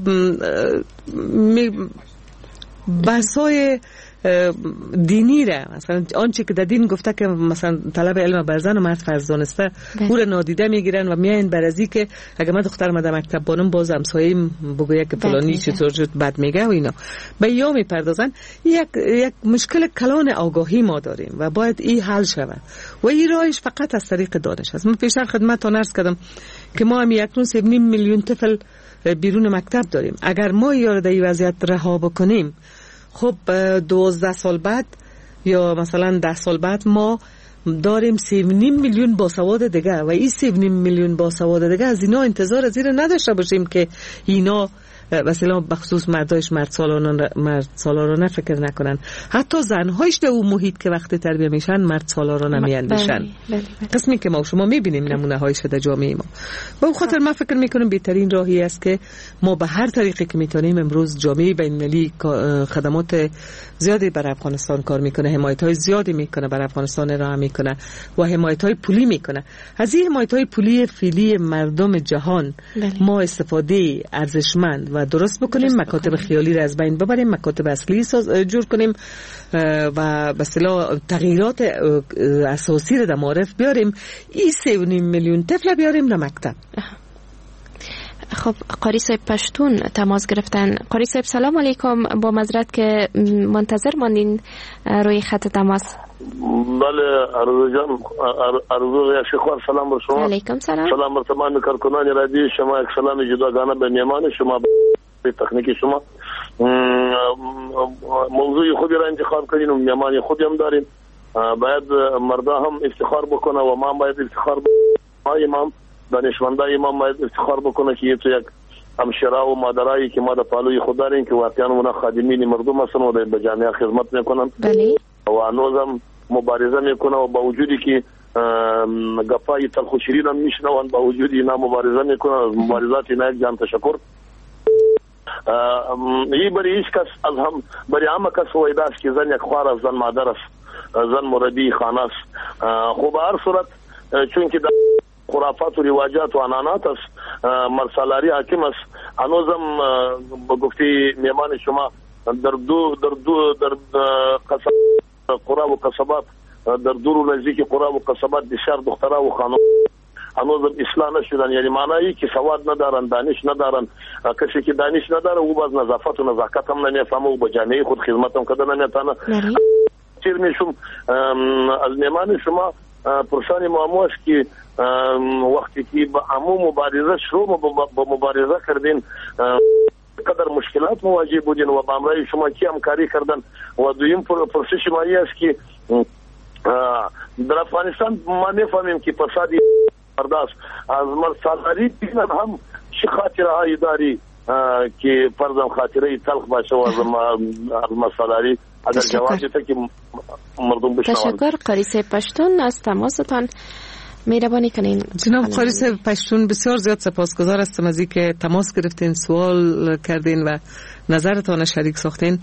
بحثای دینی را مثلا آنچه که در دین گفته که مثلا طلب علم بر زن و مرد فرض دانسته او را نادیده میگیرن و میاین برازی که اگه من دخترم در مکتب بانم باز همسایه‌ام بگوید که فلانی چطور شد بد میگه و اینا به یا میپردازن. یک مشکل کلان آگاهی ما داریم و باید این حل شود و این راهش فقط از طریق دانش است. من پیشتر خدمتتون عرض کردم که ما هم اکنون 3.5 میلیون طفل بیرون مکتب داریم. اگر ما یا در این وضعیت رها بکنیم، خب 12 سال بعد یا مثلا 10 سال بعد ما داریم 3.5 میلیون باسواد دیگه و این 3.5 میلیون باسواد دیگه از اینا انتظار از این نداشته باشیم که اینا مثلا بخصوص مردایش مرد سالارانه فکر نکنن. حتی زنهایش در اون محیط که وقتی تربیه میشن مرد سالارانه میاندیشن. قسمی که ما شما میبینیم نمونه هایش در جامعه ما. به اون خاطر من فکر میکنم بهترین راهی است که ما به هر طریقی که میتونیم امروز جامعه بین‌المللی خدمات زیادی برای افغانستان کار میکنه، حمایت های زیادی میکنه برای افغانستان ارائه میکنه و حمایت های پولی میکنه. از این حمایت های پولی فعلی مردم جهان ما استفاده ارزشمند و را درست بکنیم، مکاتب خیالی را از بین ببریم، مکاتب اصلی جور کنیم و به اصطلاح تغییرات اساسی را در معارف بیاریم. این 3.5 میلیون طفل بیاریم در مکتب. خب قاری صاحب پشتون تماس گرفتن. قاری صاحب سلام علیکم، با معذرت که منتظر ماندین روی خط تماس. بله عروض جان، عروض یا شیخوار سلام بر شما. علیکم سلام. سلام بر تمام کارکنان رادیو شما، یک سلام جداگانه به میهمان شما، به تکنیک شما. موضوع خودی را انتخاب کردین و میهمان خودی هم داریم، باید مردا هم افتخار بکنه و ما باید افتخار بکنه. امام دانشمندای امام باید افتخار بکنه که تو یک همشیره و مادرایی که ما در پالوی خود داریم که واقعا اونا خادمین مردم هستن و به جامعه خدمت میکنن. بله. و هنوزم مبارزه میکنه و با وجودی که گپای تلخ و شیرین هم میشنون، با وجودی اینا مبارزه میکنه. مبارزات اینا یک جان تشکر. این برای هیچ کس از هم برای همه کس وایداست که زن یک خوار است، زن مادر است، زن مربی خانه است. خب هر صورت چون که خرافات و رواجات و عنعنات است، مرسالاری حاکم است. هنوزم با گفته میهمان شما در قرى و قصبات، در دور و نزدیک قرى و قصبات بسیار دخترها و خانم هنوزم اصلاح نشدن. یعنی معنی که سواد ندارن، دانش ندارن. کسی که دانش نداره او باز نظافت و نزاکت هم نمیفهمه و با جامعه خود خدمت هم کردن نمیتونه. چیر میشم از میهمان شما پرسان معمو است که وقتی که با عمو مبارزه شروع با مبارزه کردین قدر مشکلات مواجه بودین و با همراه شما کی همکاری کردن؟ و دویم پرسش مایی است که در افغانستان ما نفهمیم که فسادی پرداست از مرسالاری دیدن هم چه خاطره هایی داری که فرضاً خاطره تلخ باشه و از مرسالاری اگر جوابی تا که مردم بشنوند. تشکر قاری صاحب پشتون از تماستان. مهربانی کنین جناب قاری صاحب پشتون، بسیار زیاد سپاسگزار هستم از اینکه تماس گرفتین، سوال کردین و نظرتان شریک ساختین.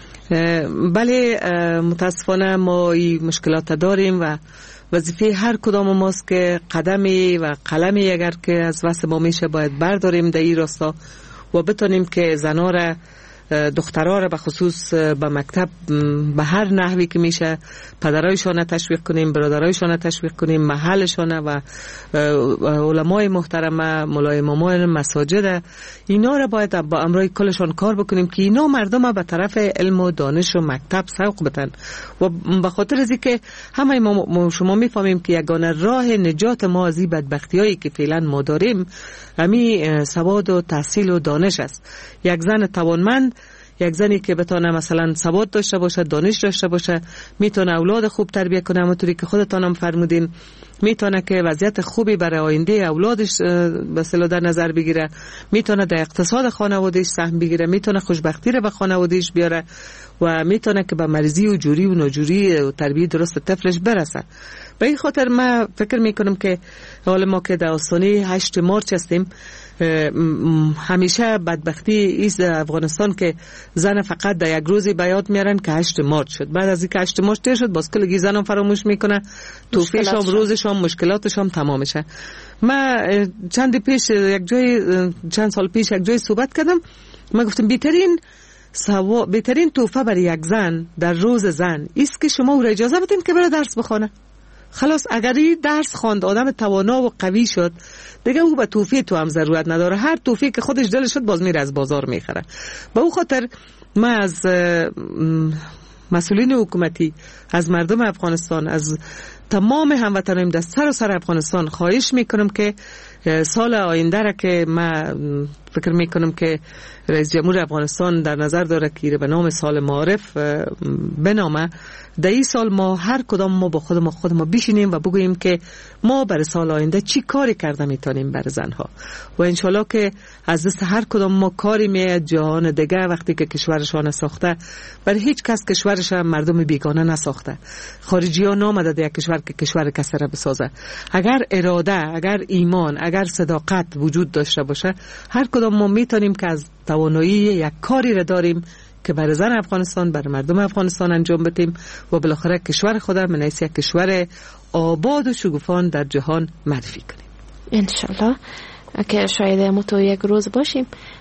بله متاسفانه ما این مشکلات داریم و وظیفه هر کدام ماست که قدمی و قلمی اگر که از واسه ما میشه باید برداریم در این راستا و بتونیم که زنا را، دخترها را به خصوص به مکتب به هر نحوی که میشه پدرایشان تشویق کنیم، برادرایشان تشویق کنیم، محلشان و علمای محترمه، مولای امامان مساجد، اینا را باید با امرای کلشان کار بکنیم که اینا مردم به طرف علم و دانش و مکتب سوق بدن. و به خاطر از اینکه همه ما شما میفهمیم که یگانه راه نجات ما از این بدبختیایی که فعلا ما داریم همین سواد و تحصیل و دانش است. یک زن توانمند، یک زنی که بتونه مثلا سواد داشته باشه، دانش داشته باشه، میتونه اولاد خوب تربیت کنه، همونطوری که خودتان هم فرمودین، میتونه که وضعیت خوبی برای آینده اولادش به اصطلاح در نظر بگیره، میتونه در اقتصاد خانوادهش سهم بگیره، میتونه خوشبختی رو به خانوادهش بیاره و میتونه که به مرزی و جوری و ناجوری و تربیت درست طفلش برسه. به این خاطر ما فکر میکنم که حالا ما که در آستانه 8 مارچ هستیم، همیشه بدبختی ایست افغانستان که زن فقط در یک روزی به یاد میارن که 8 مارچ شد. بعد از اینکه 8 مارچ تیر شد باز کلگی زنم فراموش میکنه، توفیشم روزشم مشکلاتشم تمام میشه. ما چند سال پیش یک جای صحبت کردم، ما گفتم بهترین تحفه برای یک زن در روز زن است که شما او را اجازه بدین که بره درس بخونه. خلاص اگر این درس خواند، آدم توانا و قوی شد، دیگه او به توفیق تو هم ضرورت نداره. هر توفیق که خودش دلش شد باز میره از بازار میخره. به او خاطر ما از مسئولین حکومتی، از مردم افغانستان، از تمام هموطنان در سر افغانستان خواهش میکنم که سال آینده را که ما فکر میکنم که رئیس جمهور افغانستان در نظر داره که به نام سال معارف بنامه، در این سال ما هر کدام ما با خود ما بشینیم و بگوییم که ما برای سال آینده چی کاری کرده میتونیم برای زنها و انشالله که از دست هر کدام ما کاری میاد. جهان دیگه وقتی که کشورشان ساخته، برای هیچ کس کشورش مردم بیگانه نساخته. خارجی ها نامده در یک کشور که کشور کسی را بسازه. اگر اراده، اگر ایمان، اگر صداقت وجود داشته باشه، هر کدام ما میتونیم که از توانایی یک کاری را داریم که برای زن افغانستان، برای مردم افغانستان انجام بدیم و بالاخره کشور خود من یک کشور آباد و شگوفان در جهان معرفی کنیم. انشالله که شاید متو یک روز باشیم.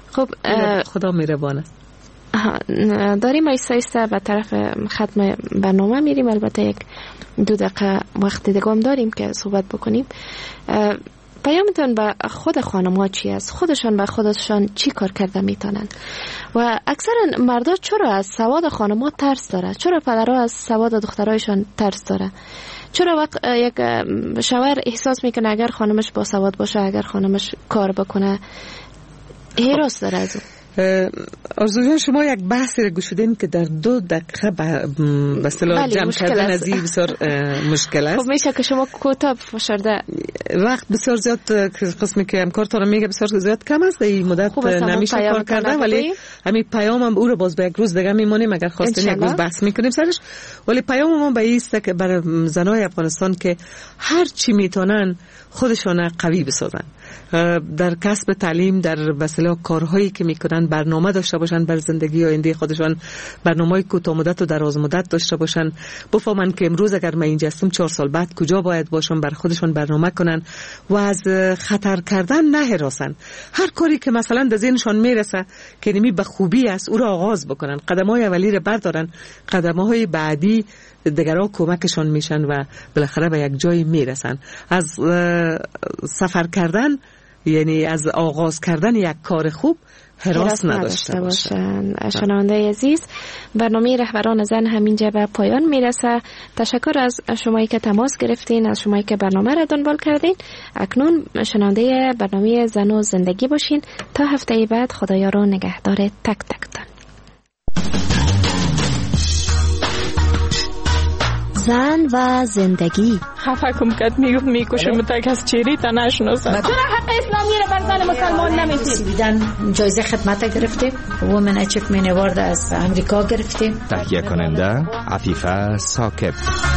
خب خدا مهربانه. داریم ایسته به طرف ختم برنامه میریم. البته یک 2 دقیقه وقت دیگه هم داریم که صحبت بکنیم. پیامتون به خود خانم ها چی است؟ خودشان به خودشان چی کار کرده میتونن؟ و اکثرا مردا چرا از سواد خانم ها ترس داره؟ چرا پدرها از سواد دخترایشان ترس داره؟ چرا وقت یک شوهر احساس میکنه اگر خانمش با سواد باشه، اگر خانمش کار بکنه، هراس داره از اون؟ آرزو شما یک بحثی رو گوشیدین که در 2 دقیقه به اصطلاح جمع کردن از این بسیار مشکل است. خب میشه که شما کوتاه فشرده وقت بسیار زیاد قسمی که همکارتان میگه بسیار زیاد کم است، این مدت نمیشه کار کرده، ولی همین پیامم او رو باز به یک روز دیگه میمونیم اگر خواستین یک روز بحث میکنیم سرش. ولی پیامم به این است که برای زنای افغانستان که هر چی میتونن خودشون قوی بسازن، در کسب تعلیم، در وسیله کارهایی که میکنن برنامه داشته باشن بر زندگی آینده خودشان، برنامه‌های کوتاه مدت و دراز مدت داشته باشن، بفهمن که امروز اگر من اینجا هستم 4 سال بعد کجا باید باشم، بر خودشان برنامه کنن و از خطر کردن نه هراسن. هر کاری که مثلا در ذهنشان میرسه که نمی به خوبی است او را آغاز بکنن، قدم‌های اولی را بردارن، قدم‌های بعدی دیگرها کمکشان میشن و بالاخره به یک جایی میرسن. از سفر کردن یعنی از آغاز کردن یک کار خوب هراس نداشته باشن. شنونده عزیز، برنامه رهبران زن همینجا به پایان میرسه. تشکر از شمایی که تماس گرفتین، از شمایی که برنامه را دنبال کردین. اکنون شنونده برنامه زن و زندگی باشین. تا هفته بعد خدایا رو نگهدار تک تکتان. زن و زندگی. خفه کم کد میکشه متک از چیری تا نشناسن. چرا حق اسلامی را بر زن مسلمان نمیتیم؟ دیدن جایزه خدمت گرفتیم، وومن اچیومنت اوارد از امریکا گرفتیم. تهیه کننده عفیفه ثاقب.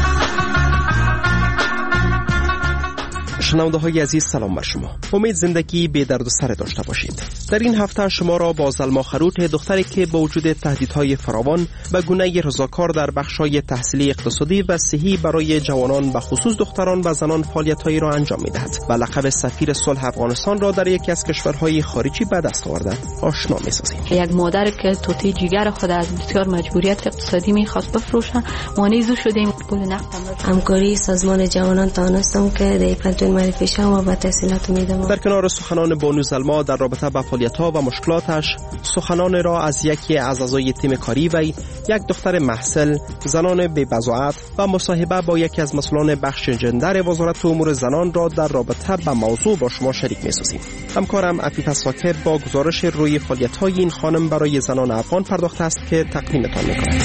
شنونده های عزیز سلام بر شما. امید زندگی بی درد و سر داشته باشید. در این هفته شما را با زلما خروت، دختری که با وجود تهدیدهای فراوان به گونه رضاکار در بخش‌های تحصیلی، اقتصادی و صحی برای جوانان به خصوص دختران و زنان فعالیت‌هایی را انجام می‌دهد و لقب سفیر صلح افغانستان را در یکی از کشورهای خارجی به دست آورده آشنا می‌سازیم. یک مادر که توتی جگر خود از بسیار مجبوریت اقتصادی می‌خواست بفروشه، مانع‌اش شدیم. پول نقدم همکاری سازمان جوانان تانستم که در پنتون معرفی شدم و به تحصیلات میدم. در کنار سخنان بانو زلما در رابطه با فعالیت‌ها و مشکلاتش، سخنان را از یکی از اعضای تیم کاری و یک دختر محصل، زنان بی بضاعت و مصاحبه با یکی از مسئولان بخش جندر وزارت امور زنان را در رابطه با موضوع با شما شریک می‌سازیم. همکارم عفیفه ثاقب با گزارش روی فعالیت‌های این خانم برای زنان افغان پرداخته است که تقدیمتان می‌کند.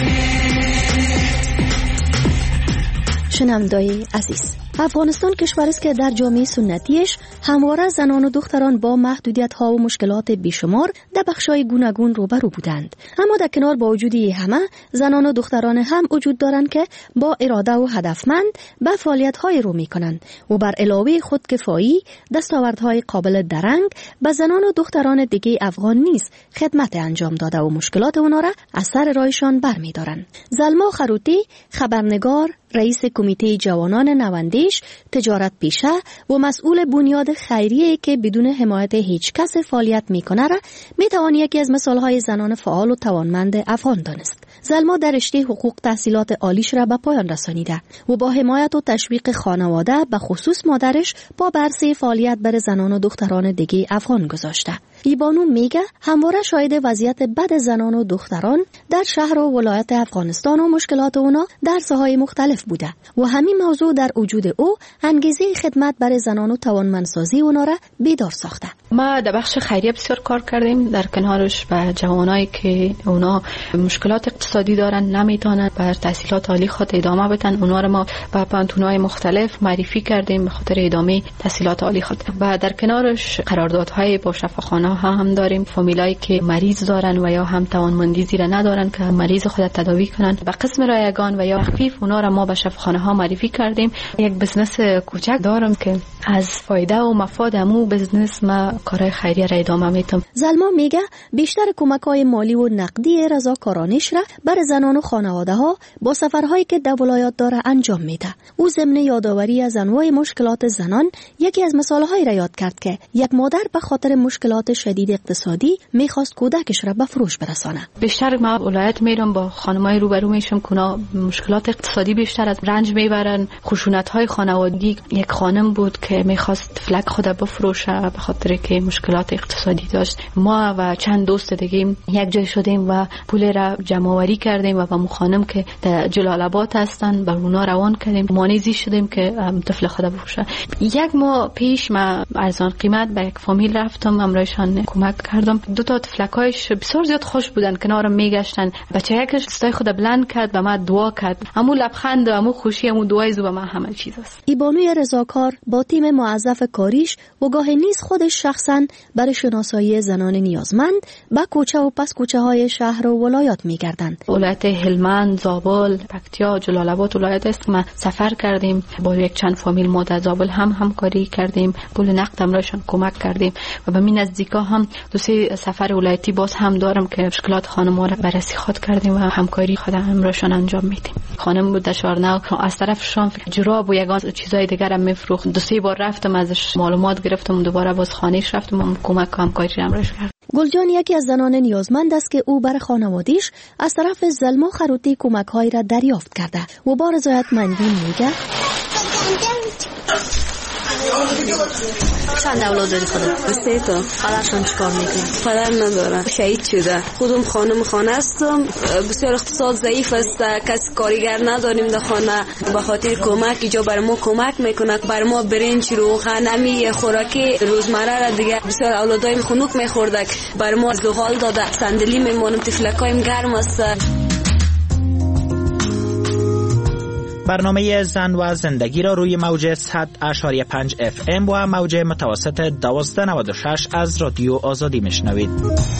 شنونده‌های عزیز، افغانستان کشوری است که در جامعه سنتیش همواره زنان و دختران با محدودیت‌ها و مشکلات بیشمار در بخش‌های گوناگون روبرو بودند. اما در کنار با وجود همه، زنان و دختران هم وجود دارند که با اراده و هدفمند به فعالیت‌های رو می‌کنند و بر علاوه خودکفایی، دستاوردهای قابل درنگ به زنان و دختران دیگه افغان نیز خدمت انجام داده و مشکلات اونا را از سر راهشان برمی‌دارند. زلما خروتی، خبرنگار، رئیس کمیته جوانان نوندیش، تجارت پیشه و مسئول بنیاد خیریه که بدون حمایت هیچ کس فعالیت میکنه را میتوان یکی از مثالهای زنان فعال و توانمند افغان دانست. زلما در رشته حقوق تحصیلات عالیش را به پایان رسانیده و با حمایت و تشویق خانواده به خصوص مادرش با برسه فعالیت بر زنان و دختران دیگه افغان گذاشته. ایبانو میگه همواره شاهد وضعیت بد زنان و دختران در شهر و ولایت افغانستان و مشکلات اونا در ساحه‌های مختلف بوده و همین موضوع در وجود او انگیزه خدمت برای زنان و توانمندسازی اونا را بیدار ساخته. ما در بخش خیریه بسیار کار کردیم، در کنارش به جوانایی که اونا مشکلات اقتصادی دارن، نمیتونن بر تحصیلات عالی خود ادامه بدن، اونا رو ما به پانتون‌های مختلف معرفی کردیم به خاطر ادامه تحصیلات عالی خود. و در کنارش قراردادهای با شفاخانه هم داریم، فامیلایی که مریض دارن و یا هم توانمندی زیر ندارن که مریض خود تداوی کنن. به قسم رایگان و یا خفیف اونا را ما به شفاخانه ها معرفی کردیم. یک بزنس کوچک دارم که از فایده و مفاد همو بزنس ما کارهای خیریه را ادامه میدم. زلما میگه بیشتر کمک‌های مالی و نقدی رضاکارانش را برای زنان و خانواده‌ها با سفرهایی که در ولایات داره انجام میده. او ضمن یادآوری از انواع مشکلات زنان یکی از مثال‌هایی را یاد کرد که یک مادر به خاطر مشکلات شدید اقتصادی میخواست کودکش را به فروش برسانه. بیشتر ما ولایت میرم با خانمای روبرو میشم که اونا مشکلات اقتصادی بیشتر از رنج میبرن، خشونت‌های خانوادگی. یک خانم بود که میخواست فلک خود بفروشه به خاطر که مشکلات اقتصادی داشت. ما و چند دوست دیگه یک جای شدیم و پول را جمع آوری کردیم و با خانم که در جلال آباد هستن با اونا روان کردیم، مانیزی شدیم که طفل خود بفروشه. یک ماه پیش ما ارزان قیمت به یک فامیل رفتم، همراهشان کمک کردم. دو تا طفلکایش بسیار زیاد خوش بودن، کنارم میگشتن. بچه‌کش دستای خود بلند کرد و ما دعا کرد. همو لبخند و همو خوشی همو دعای زو به من همه چیز است. ایبانوی رضاکار با تیم موظف کاریش و گاه نیز خودش شخصا برای شناسایی زنان نیازمند به کوچه و پس کوچه های شهر و ولایات میگردند. ولایت هلمند، زابل، پکتیا، جلال آباد ولایت است که ما سفر کردیم. با یک چند فامیل ما در زابل هم همکاری کردیم، پول نقد همراهشان کمک کردیم و به من نزدیکا هم دو سه سفر ولایتی باز هم دارم که مشکلات خانم‌ها را بررسی خود کردیم و همکاری خود همراهشان انجام میدیم. خانم بود دشارنو از طرفشان جراب و یگان چیزای دیگر هم میفروخت. دو سه بار رفتم ازش معلومات گرفتم، دوباره باز خانه‌اش رفتم و کمک و همکاری همراهش کردم. گلجان یکی از زنان نیازمند است که او برای خانواده‌اش از طرف زلما خروتی کمک‌هایی را دریافت کرده و با رضایتمندی میگه چند اولاد داری خودت؟ 3 تا. پدرشان چیکار میکنه؟ پدر نداره، شهید شده. خودم خانم خانه هستم، بسیار اقتصاد ضعیف است، کسی کارگر نداریم در خانه. به خاطر کمک اینجا برای ما کمک میکنه، برای ما برنج، روغن، همی خوراکی روزمره را دیگه بسیار اولادایم خنک میخورده، برای ما زغال داده، صندلی میمونم، تفلکایم گرم است. برنامه زن و زندگی را روی موج 100.5 FM و موج متوسط 1296 از رادیو آزادی میشنوید.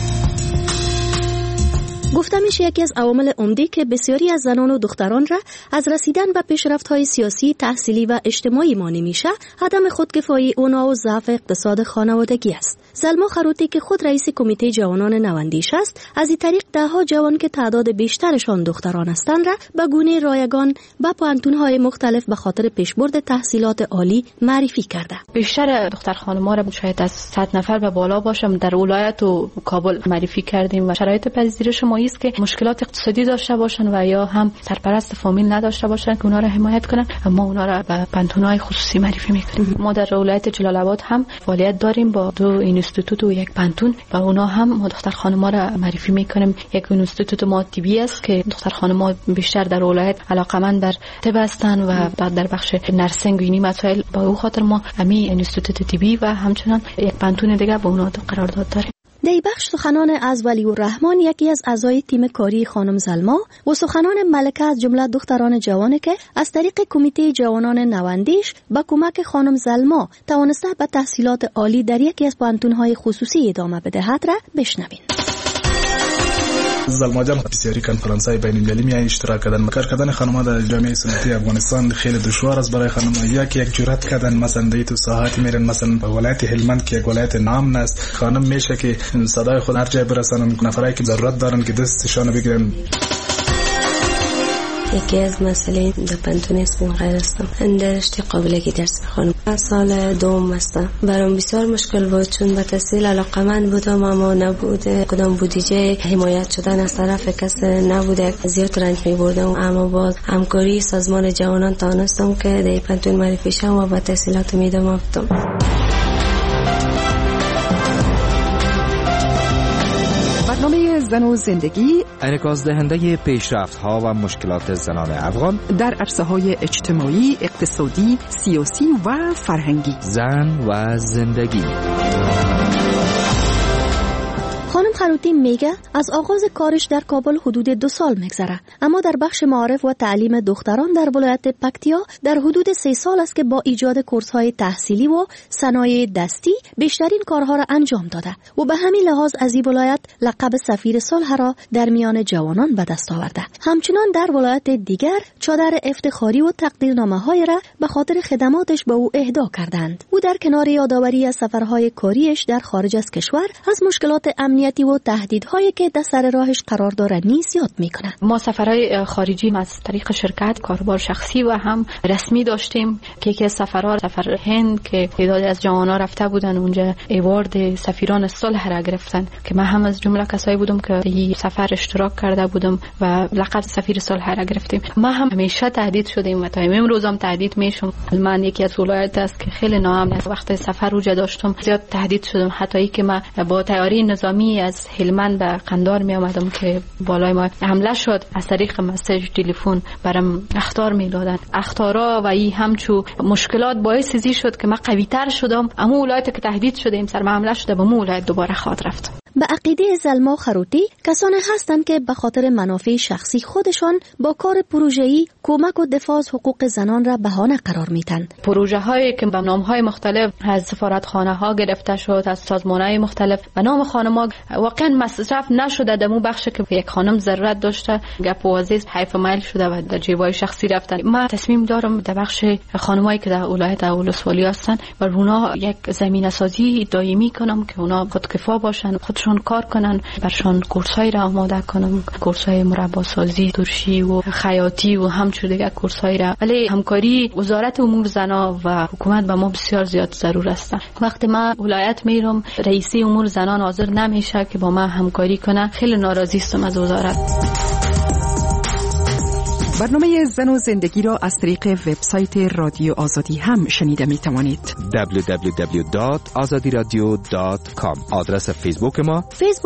گفته میشه یکی از عوامل عمده که بسیاری از زنان و دختران را از رسیدن به پیشرفت‌های سیاسی، تحصیلی و اجتماعی مانع میشه، عدم خودکفایی اونا و ضعف اقتصاد خانوادگی است. زلما خروتی که خود رئیس کمیته جوانان نواندیش است، از این طریق دهها جوان که تعداد بیشترشان دختران هستند را به گونه رایگان به پانتون‌های مختلف به خاطر پیشبرد تحصیلات عالی معرفی کرده. بیشتر دختر خانم‌ها را شاید از 100 نفر به بالا باشم در ولایت و کابل معرفی کردیم و شرایط پذیرش ما است که مشکلات اقتصادی داشته باشن و یا هم سرپرست فامیل نداشته باشن که اونا را حمایت کنن. ما اونا را به پانتون‌های خصوصی معرفی می‌کنیم. ما در ولایت جلال آباد هم فعالیت داریم با 2 اینستیتوت و 1 پانتون و اونا هم ما دختر خانم‌ها را معرفی می‌کنیم. یک اینستیتوت ما طبی است که دختر خانم‌ها بیشتر در ولایت علاقه‌مند در طب هستند و بعد در بخش نرسینگ و این مسائل با او خاطر ما امی اینستیتوت طبی و همچنان 1 پانتون دیگه با اونا قرارداد داریم. در بخش سخنان از ولی‌الرحمن یکی از اعضای تیم کاری خانم زلما و سخنان ملکه از جمله دختران جوانی که از طریق کمیته جوانان نواندیش با کمک خانم زلما توانسته به تحصیلات عالی در یکی از پانتون‌های خصوصی ادامه بدهد را بشنوین. زلما جان بسیاری کنفرانس‌های بین‌المللی می اشتراک کردن. کار کردن خانم‌ها در جامعه سنتی افغانستان خیلی دشوار است برای خانم‌ها. یک جرأت کردن مثلا در تو ساحات میرن، مثلا ولایت هلمند که یک ولایت نام است، خانم میشه که صدای خود هر جای برسانن، نفرایی که ضرورت دارن که دستشان بگیرن. یکی از مسئله در پانتون هستم غیر هستم در رشته قابلگی درس میخوانم. سال دوم هستم. برام بسیار مشکل بود چون به تحصیل علاقه‌مند بودم اما نبوده کدام بودجه حمایت شدن از طرف کس نبوده، زیاد رنج می‌بردم. اما با همکاری سازمان جوانان توانستم که در پانتون معرفی شم و به تحصیلات ادامه بدم. برنامه زن و زندگی انعکاس دهنده پیشرفت‌ها و مشکلات زنان افغان در عرصه‌های اجتماعی، اقتصادی، سیاسی و فرهنگی. زن و زندگی. خانم خروتی میگه از آغاز کارش در کابل حدود 2 سال میگذره، اما در بخش معارف و تعلیم دختران در ولایت پکتیا در حدود 3 سال است که با ایجاد کورس‌های تحصیلی و صنایع دستی بیشترین کارها را انجام داده و به همین لحاظ از این ولایت لقب سفیر صلح را در میان جوانان به دست آورده. همچنان در ولایت دیگر چادر افتخاری و تقدیرنامه‌های را به خاطر خدماتش به او اهدا کردند. او در کنار یادآوری از سفرهای کاریش در خارج از کشور از مشکلات امنیتی و و تهدیدهایی که در سر راهش قرار داره نیز یاد میکنه. ما سفرهای خارجی از طریق شرکت کاروبار شخصی و هم رسمی داشتیم که یکی از سفرها سفر هند که تعدادی از جوان‌ها رفته بودن اونجا ایوارد سفیران صلح را گرفتن که من هم از جمله کسایی بودم که این سفر اشتراک کرده بودم و لقب سفیر صلح را گرفتیم. ما هم همیشه تهدید شدیم و تا امروز هم تهدید میشم. من یکی از ولایت است که خیلی ناامن است. وقتی سفر اونجا داشتم زیاد تهدید شدم، حتی ای که من با تیاری نظامی از هلمند به قندار می آمدم که بالای ما حمله شد، از طریق مسیج تلفن برام اخطار میدادن. اخطارا و این همچو مشکلات باعث زی شد که من قوی تر شدم. اما ولایت که تهدید شدیم سر حمله شده به مو ولایت دوباره خاط رفت. به عقیده زلما خروتی کسانی هستند که به خاطر منافع شخصی خودشان با کار پروژه‌ای کمک و دفاع از حقوق زنان را بهانه قرار میدن. پروژه هایی که به نام های مختلف از سفارتخانه ها گرفته شد، از سازمان های مختلف به نام خانم‌ها واقعا مصرف نشده. در اون بخش که یک خانم ضرورت داشته گپ و وازی حیف مایل شده و در جیبای شخصی رفتن. من تصمیم دارم در بخش خانمایی که در ولایت اولسوالی هستن و اونا یک زمینه سازی دائمی کنم که اونا خودکفا باشن، خودشون کار کنن، برشان کورسای را آماده کنم، کورسای مربا سازی، ترشی و خیاطی و همچون دیگه کورسای را. ولی همکاری وزارت امور زنان و حکومت به ما بسیار زیاد ضرور است. وقتی من ولایت میرم رئیسی امور زنان حاضر نمیشه که با من همکاری کنه، خیلی ناراضی هستم از وزارت. برنامه زن و زندگی را از طریق وبسایت رادیو آزادی هم شنیده می توانید. www.azadiradio.com. آدرس فیسبوک ما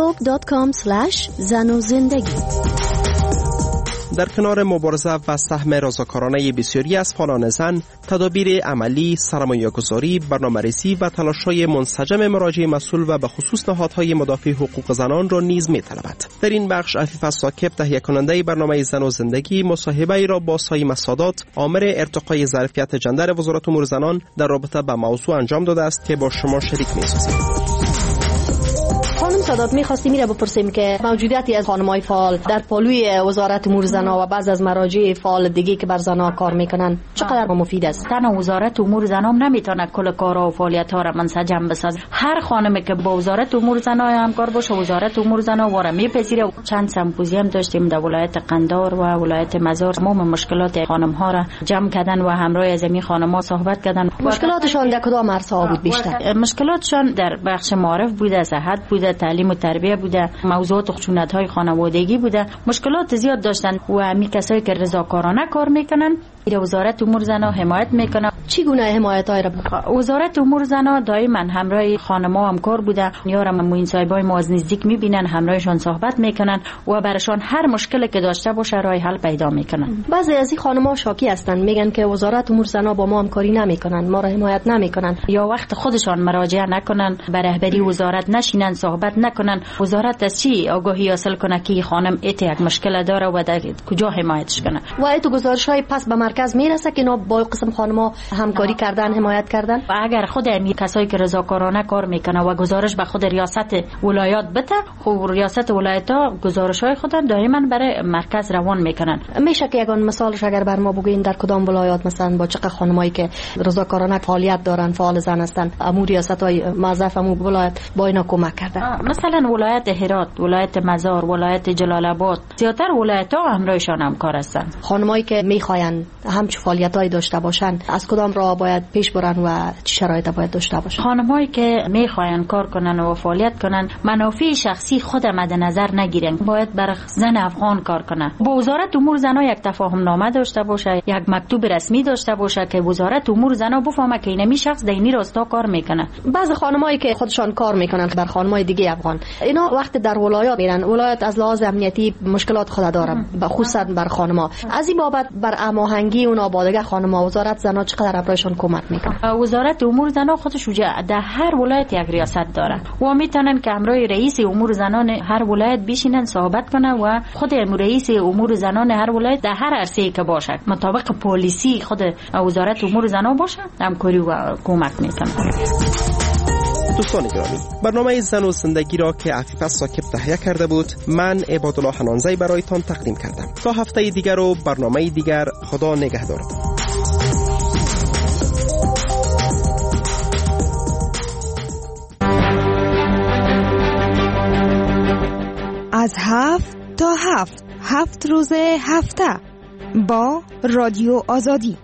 facebook.com/zanozindagi. در کنار مبارزه و سهم رضاکارانه بسیاری از فعالان زن، تدابیر عملی، سرمایه‌گذاری، برنامه‌ریزی و تلاش‌های منسجم مراجع مسئول و به خصوص نهادهای مدافع حقوق زنان را نیز می‌طلبد. در این بخش عفیفه ساکب تهیه کننده برنامه زن و زندگی مصاحبه‌ای را با سایمه سادات، آمر ارتقای ظرفیت جندر وزارت امور زنان در رابطه با موضوع انجام داده است که با شما شریک می‌سازیم. سادات می‌خواستیم میره بپرسیم که موجودیتی از خانم‌های فعال در پالوی وزارت امور زنان و بعض از مراجع فعال دیگه که بر زن‌ها کار میکنن چقدر مفید است؟ تنها وزارت امور زنان نمیتونه کل کارها و فعالیت‌ها را منسجم بسازه. هر خانمی که با وزارت امور زنان همکار باشه، وزارت امور زنان واره میپذیره. چند سمپوزیوم داشتیم در ولایت قندار و ولایت مزار. تمام مشکلات خانم‌ها را جمع کردن و همراه از این خانم‌ها صحبت کردن. مشکلاتشان در کدام عرصه‌ها بود بیشتر؟ مشکلاتشان در بخش معارف بوده، صحت بوده، تعلیم و تربیه بوده، موضوعات خشونت‌های خانوادگی بوده. مشکلات زیاد داشتن و همین کسایی که رضاکارانه کار میکنن وزارت امور زنان حمایت میکنه. چی گونه حمایت‌های را وزارت امور زنان دائما همراه خانم‌ها همکار بوده. یارم موین صاحبای ما از نزدیک میبینن، همراهشون صحبت میکنن و براشون هر مشکلی که داشته باشه راه حل پیدا میکنن. بعضی از این خانم‌ها شاکی هستن، میگن که وزارت امور زنان با ما همکاری نمیکنن، ما را حمایت نمیکنن. یا وقت خودشان مراجعه نکنن، به رهبری وزارت نشینن، صحبت نکنن. وزارت از چی آگاهی حاصل کنه که خانم ایت یک مشکل داره و در کجا حمایتش کنه؟ و ایتو گزارش‌های پس به مرکز میرسه که اینا با قسم خانم‌ها همکاری کردن، حمایت کردن. و اگر خود همین کسایی که رضاکارانه کار میکنه و گزارش به خود ریاست ولایات بده، خب ریاست ولایت‌ها گزارش‌های خود دائما برای مرکز روان میکنن. میشه که یگان مثالش اگر بر ما بگین در کدام ولایات مثلا با چقدر خانمایی که رضاکارانه فعالیت دارن، فعال زن هستن، امور ریاست‌های موظف امور ولایت با اینا کمک کردن؟ مثلا ولایت هرات، ولایت مزار، ولایت جلال آباد، زیاتر ولایت‌ها همراهشان همکار هستن. خانمایی که میخواین همچین فعالیتایی داشته باشن از کدام راه باید پیش برن و چه شرایط باید داشته باشن؟ خانمایی که میخواین کار کنن و فعالیت کنن منافع شخصی خود مد نظر نگیرن، باید بر زن افغان کار کنن. با وزارت امور زنان یک تفاهم نامه داشته باشه، یک مکتوب رسمی داشته باشه که وزارت امور زنان بفهمه که این شخص در این راستا کار میکنه. بعضی خانمایی که خودشان کار میکنن بر خانمای دیگه افغان، اینا وقت در ولایات میرن، ولایت از لحاظ امنیتی مشکلات خود داره، خصوصا بر خانم‌ها. از این بابت بر هماهنگی اونا با دیگه خانم‌ها وزارت زنان چقدر ابرایشون کمک میکنه؟ وزارت امور زنان خودش در هر ولایت یک ریاست داره و میتونن که همراه رئیس امور زنان هر ولایت بشینن صحبت کنن و خود رئیس امور زنان هر ولایت در هر عرصه‌ای که باشه مطابق پالیسی خود وزارت امور زنان باشه همکاری و کمک میکنه. دوستان گرامی، برنامه زن و زندگی را که عفیفه ساکب تهیه کرده بود من عبادالله حنانزی برایتان تقدیم کردم. تا هفته دیگر و برنامه دیگر، خدا نگهدار. از 7 تا 7 روز هفته با رادیو آزادی.